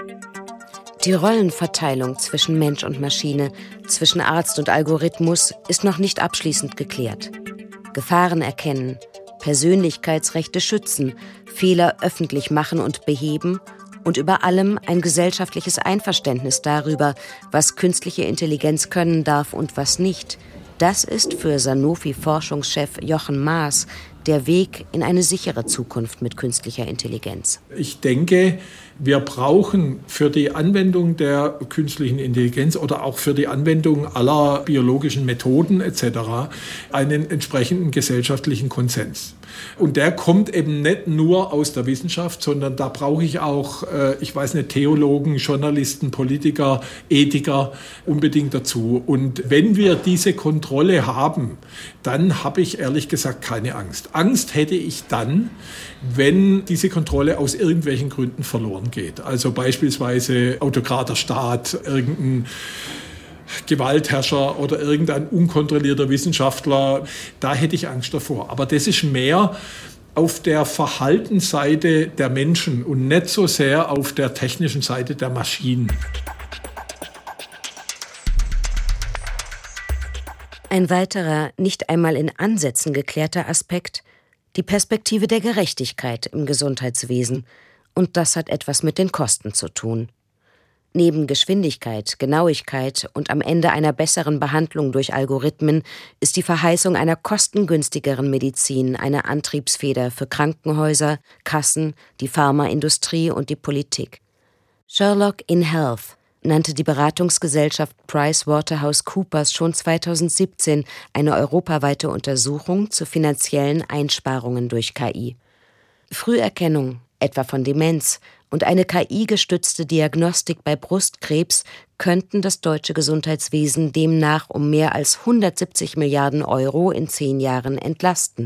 Speaker 2: Die Rollenverteilung zwischen Mensch und Maschine, zwischen Arzt und Algorithmus ist noch nicht abschließend geklärt. Gefahren erkennen, Persönlichkeitsrechte schützen, Fehler öffentlich machen und beheben und über allem ein gesellschaftliches Einverständnis darüber, was künstliche Intelligenz können darf und was nicht. Das ist für Sanofi-Forschungschef Jochen Maas der Weg in eine sichere Zukunft mit künstlicher Intelligenz.
Speaker 15: Ich denke, wir brauchen für die Anwendung der künstlichen Intelligenz oder auch für die Anwendung aller biologischen Methoden etc. einen entsprechenden gesellschaftlichen Konsens. Und der kommt eben nicht nur aus der Wissenschaft, sondern da brauche ich auch, Theologen, Journalisten, Politiker, Ethiker unbedingt dazu. Und wenn wir diese Kontrolle haben, dann habe ich ehrlich gesagt keine Angst. Angst hätte ich dann, wenn diese Kontrolle aus irgendwelchen Gründen verloren geht. Also beispielsweise autokrater Staat, irgendein Gewaltherrscher oder irgendein unkontrollierter Wissenschaftler, da hätte ich Angst davor. Aber das ist mehr auf der Verhaltensseite der Menschen und nicht so sehr auf der technischen Seite der Maschinen.
Speaker 2: Ein weiterer, nicht einmal in Ansätzen geklärter Aspekt, die Perspektive der Gerechtigkeit im Gesundheitswesen. Und das hat etwas mit den Kosten zu tun. Neben Geschwindigkeit, Genauigkeit und am Ende einer besseren Behandlung durch Algorithmen ist die Verheißung einer kostengünstigeren Medizin eine Antriebsfeder für Krankenhäuser, Kassen, die Pharmaindustrie und die Politik. Sherlock in Health nannte die Beratungsgesellschaft PricewaterhouseCoopers schon 2017 eine europaweite Untersuchung zu finanziellen Einsparungen durch KI. Früherkennung, etwa von Demenz, und eine KI-gestützte Diagnostik bei Brustkrebs könnten das deutsche Gesundheitswesen demnach um mehr als 170 Milliarden Euro in 10 Jahren entlasten.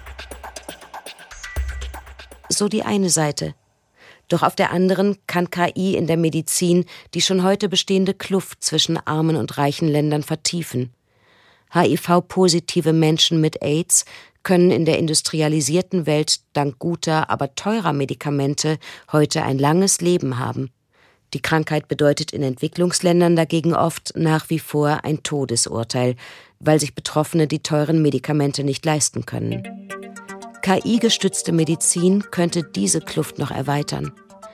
Speaker 2: So die eine Seite. Doch auf der anderen kann KI in der Medizin die schon heute bestehende Kluft zwischen armen und reichen Ländern vertiefen. HIV-positive Menschen mit AIDS können in der industrialisierten Welt dank guter, aber teurer Medikamente heute ein langes Leben haben. Die Krankheit bedeutet in Entwicklungsländern dagegen oft nach wie vor ein Todesurteil, weil sich Betroffene die teuren Medikamente nicht leisten können. KI-gestützte Medizin könnte diese Kluft noch erweitern.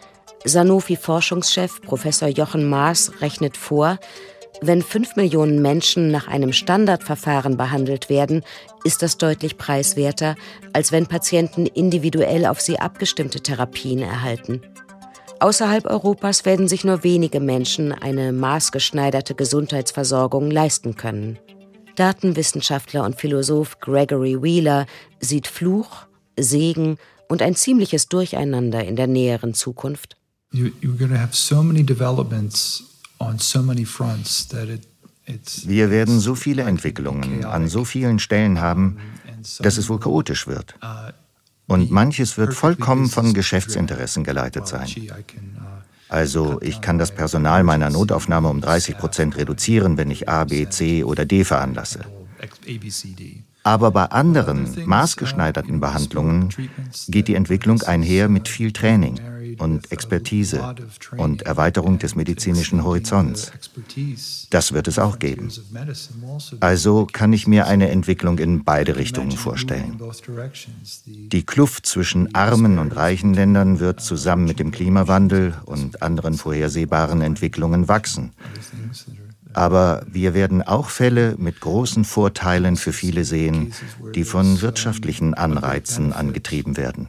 Speaker 2: Sanofi-Forschungschef Professor Jochen Maas rechnet vor, wenn 5 Millionen Menschen nach einem Standardverfahren behandelt werden, ist das deutlich preiswerter, als wenn Patienten individuell auf sie abgestimmte Therapien erhalten. Außerhalb Europas werden sich nur wenige Menschen eine maßgeschneiderte Gesundheitsversorgung leisten können. Datenwissenschaftler und Philosoph Gregory Wheeler sieht Fluch, Segen und ein ziemliches Durcheinander in der näheren Zukunft.
Speaker 14: You're going to have so many developments on so many fronts that
Speaker 5: wir werden so viele Entwicklungen an so vielen Stellen haben, dass es wohl chaotisch wird. Und manches wird vollkommen von Geschäftsinteressen geleitet sein. Also ich kann das Personal meiner Notaufnahme um 30% reduzieren, wenn ich A, B, C oder D veranlasse. Aber bei anderen, maßgeschneiderten Behandlungen geht die Entwicklung einher mit viel Training und Expertise und Erweiterung des medizinischen Horizonts. Das wird es auch geben. Also kann ich mir eine Entwicklung in beide Richtungen vorstellen. Die Kluft zwischen armen und reichen Ländern wird zusammen mit dem Klimawandel und anderen vorhersehbaren Entwicklungen wachsen. Aber wir werden auch Fälle mit großen Vorteilen für viele sehen, die von wirtschaftlichen Anreizen angetrieben werden.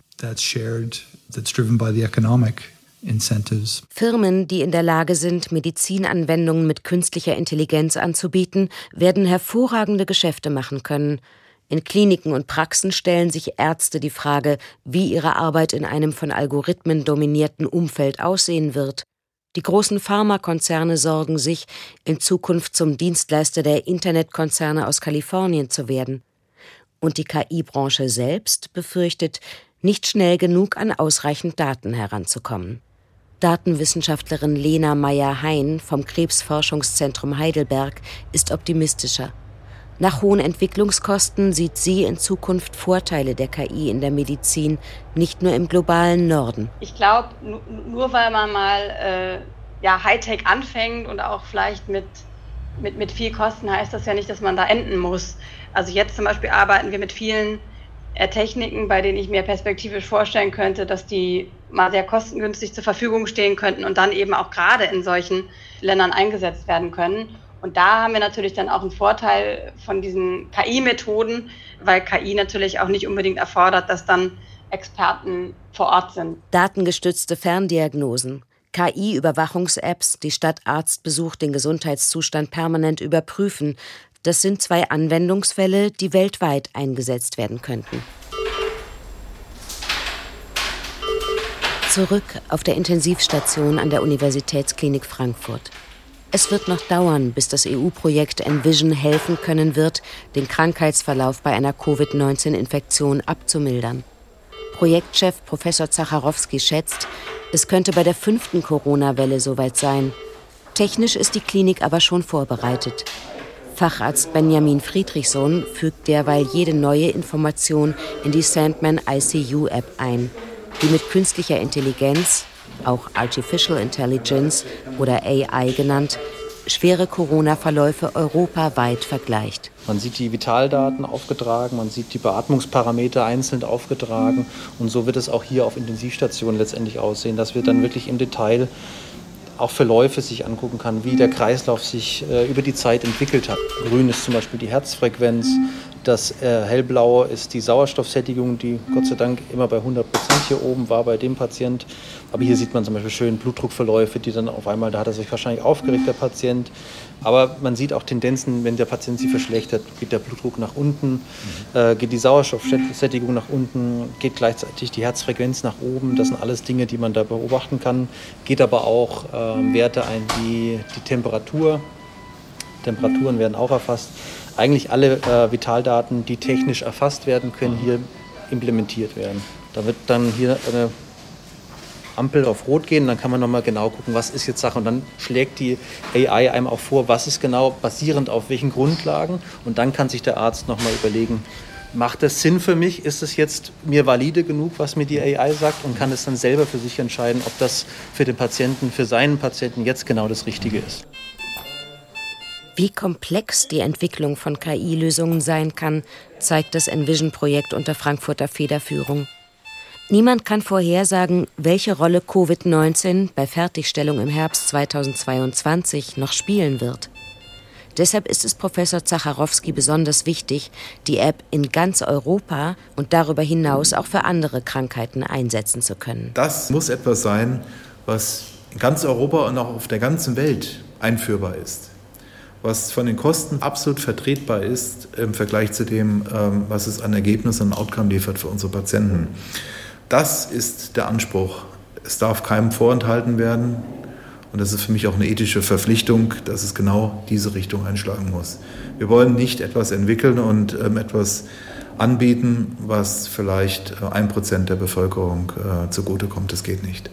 Speaker 2: Firmen, die in der Lage sind, Medizinanwendungen mit künstlicher Intelligenz anzubieten, werden hervorragende Geschäfte machen können. In Kliniken und Praxen stellen sich Ärzte die Frage, wie ihre Arbeit in einem von Algorithmen dominierten Umfeld aussehen wird. Die großen Pharmakonzerne sorgen sich, in Zukunft zum Dienstleister der Internetkonzerne aus Kalifornien zu werden. Und die KI-Branche selbst befürchtet, nicht schnell genug an ausreichend Daten heranzukommen. Datenwissenschaftlerin Lena Meyer-Hein vom Krebsforschungszentrum Heidelberg ist optimistischer. Nach hohen Entwicklungskosten sieht sie in Zukunft Vorteile der KI in der Medizin, nicht nur im globalen Norden.
Speaker 13: Ich glaube, nur weil man mal Hightech anfängt und auch vielleicht mit viel Kosten, heißt das ja nicht, dass man da enden muss. Also jetzt zum Beispiel arbeiten wir mit vielen Techniken, bei denen ich mir perspektivisch vorstellen könnte, dass die mal sehr kostengünstig zur Verfügung stehen könnten und dann eben auch gerade in solchen Ländern eingesetzt werden können. Und da haben wir natürlich dann auch einen Vorteil von diesen KI-Methoden, weil KI natürlich auch nicht unbedingt erfordert, dass dann Experten vor Ort sind.
Speaker 2: Datengestützte Ferndiagnosen, KI-Überwachungs-Apps, die statt Arztbesuch den Gesundheitszustand permanent überprüfen, das sind 2 Anwendungsfälle, die weltweit eingesetzt werden könnten. Zurück auf der Intensivstation an der Universitätsklinik Frankfurt. Es wird noch dauern, bis das EU-Projekt Envision helfen können wird, den Krankheitsverlauf bei einer Covid-19-Infektion abzumildern. Projektchef Professor Zacharowski schätzt, es könnte bei der 5. Corona-Welle soweit sein. Technisch ist die Klinik aber schon vorbereitet. Facharzt Benjamin Friedrichsohn fügt derweil jede neue Information in die Sandman ICU-App ein, die mit künstlicher Intelligenz, auch Artificial Intelligence oder AI genannt, schwere Corona-Verläufe europaweit vergleicht.
Speaker 7: Man sieht die Vitaldaten aufgetragen, man sieht die Beatmungsparameter einzeln aufgetragen und so wird es auch hier auf Intensivstationen letztendlich aussehen, dass wir dann wirklich im Detail auch Verläufe sich angucken kann, wie der Kreislauf sich über die Zeit entwickelt hat. Grün ist zum Beispiel die Herzfrequenz, das hellblaue ist die Sauerstoffsättigung, die Gott sei Dank immer bei 100% hier oben war bei dem Patient. Aber hier sieht man zum Beispiel schön Blutdruckverläufe, die dann auf einmal, da hat er sich wahrscheinlich aufgeregt, der Patient. Aber man sieht auch Tendenzen, wenn der Patient sich verschlechtert, geht der Blutdruck nach unten, geht die Sauerstoffsättigung nach unten, geht gleichzeitig die Herzfrequenz nach oben. Das sind alles Dinge, die man da beobachten kann. Geht aber auch Werte ein wie die Temperatur. Temperaturen werden auch erfasst. Eigentlich alle Vitaldaten, die technisch erfasst werden können, hier implementiert werden. Da wird dann hier eine Ampel auf Rot gehen, dann kann man nochmal genau gucken, was ist jetzt Sache. Und dann schlägt die AI einem auch vor, was ist genau basierend auf welchen Grundlagen. Und dann kann sich der Arzt nochmal überlegen, macht das Sinn für mich? Ist es jetzt mir valide genug, was mir die AI sagt? Und kann es dann selber für sich entscheiden, ob das für den Patienten, für seinen Patienten jetzt genau das Richtige ist.
Speaker 2: Wie komplex die Entwicklung von KI-Lösungen sein kann, zeigt das Envision-Projekt unter Frankfurter Federführung. Niemand kann vorhersagen, welche Rolle Covid-19 bei Fertigstellung im Herbst 2022 noch spielen wird. Deshalb ist es Professor Zacharowski besonders wichtig, die App in ganz Europa und darüber hinaus auch für andere Krankheiten einsetzen zu können.
Speaker 10: Das muss etwas sein, was in ganz Europa und auch auf der ganzen Welt einführbar ist. Was von den Kosten absolut vertretbar ist im Vergleich zu dem, was es an Ergebnissen und Outcome liefert für unsere Patienten. Das ist der Anspruch. Es darf keinem vorenthalten werden. Und das ist für mich auch eine ethische Verpflichtung, dass es genau diese Richtung einschlagen muss. Wir wollen nicht etwas entwickeln und etwas anbieten, was vielleicht 1% der Bevölkerung zugutekommt. Das geht nicht.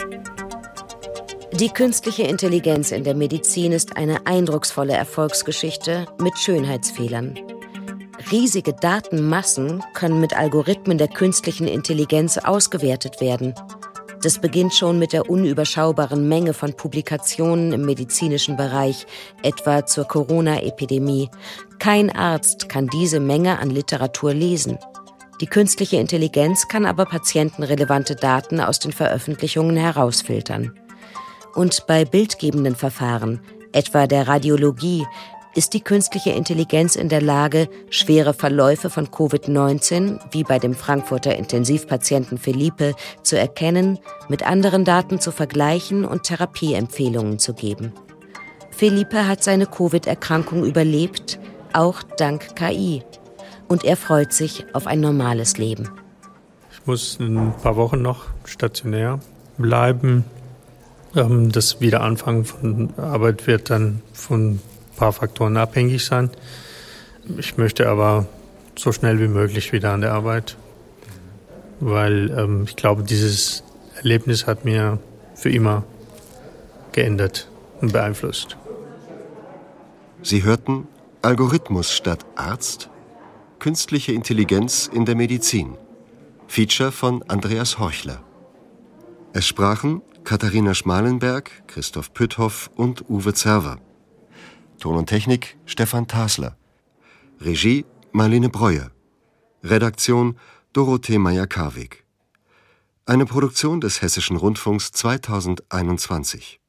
Speaker 2: Die künstliche Intelligenz in der Medizin ist eine eindrucksvolle Erfolgsgeschichte mit Schönheitsfehlern. Riesige Datenmassen können mit Algorithmen der künstlichen Intelligenz ausgewertet werden. Das beginnt schon mit der unüberschaubaren Menge von Publikationen im medizinischen Bereich, etwa zur Corona-Epidemie. Kein Arzt kann diese Menge an Literatur lesen. Die künstliche Intelligenz kann aber patientenrelevante Daten aus den Veröffentlichungen herausfiltern. Und bei bildgebenden Verfahren, etwa der Radiologie, ist die künstliche Intelligenz in der Lage, schwere Verläufe von Covid-19, wie bei dem Frankfurter Intensivpatienten Felipe, zu erkennen, mit anderen Daten zu vergleichen und Therapieempfehlungen zu geben. Felipe hat seine Covid-Erkrankung überlebt, auch dank KI. Und er freut sich auf ein normales Leben.
Speaker 1: Ich muss ein paar Wochen noch stationär bleiben. Das Wiederanfangen von Arbeit wird dann von ein paar Faktoren abhängig sein. Ich möchte aber so schnell wie möglich wieder an der Arbeit, weil ich glaube, dieses Erlebnis hat mir für immer geändert und beeinflusst.
Speaker 6: Sie hörten Algorithmus statt Arzt? Künstliche Intelligenz in der Medizin. Feature von Andreas Horchler. Es sprachen Katharina Schmalenberg, Christoph Pütthoff und Uwe Zerwer. Ton und Technik Stefan Tasler. Regie Marlene Breuer. Redaktion Dorothee Meyer-Karweg. Eine Produktion des Hessischen Rundfunks 2021.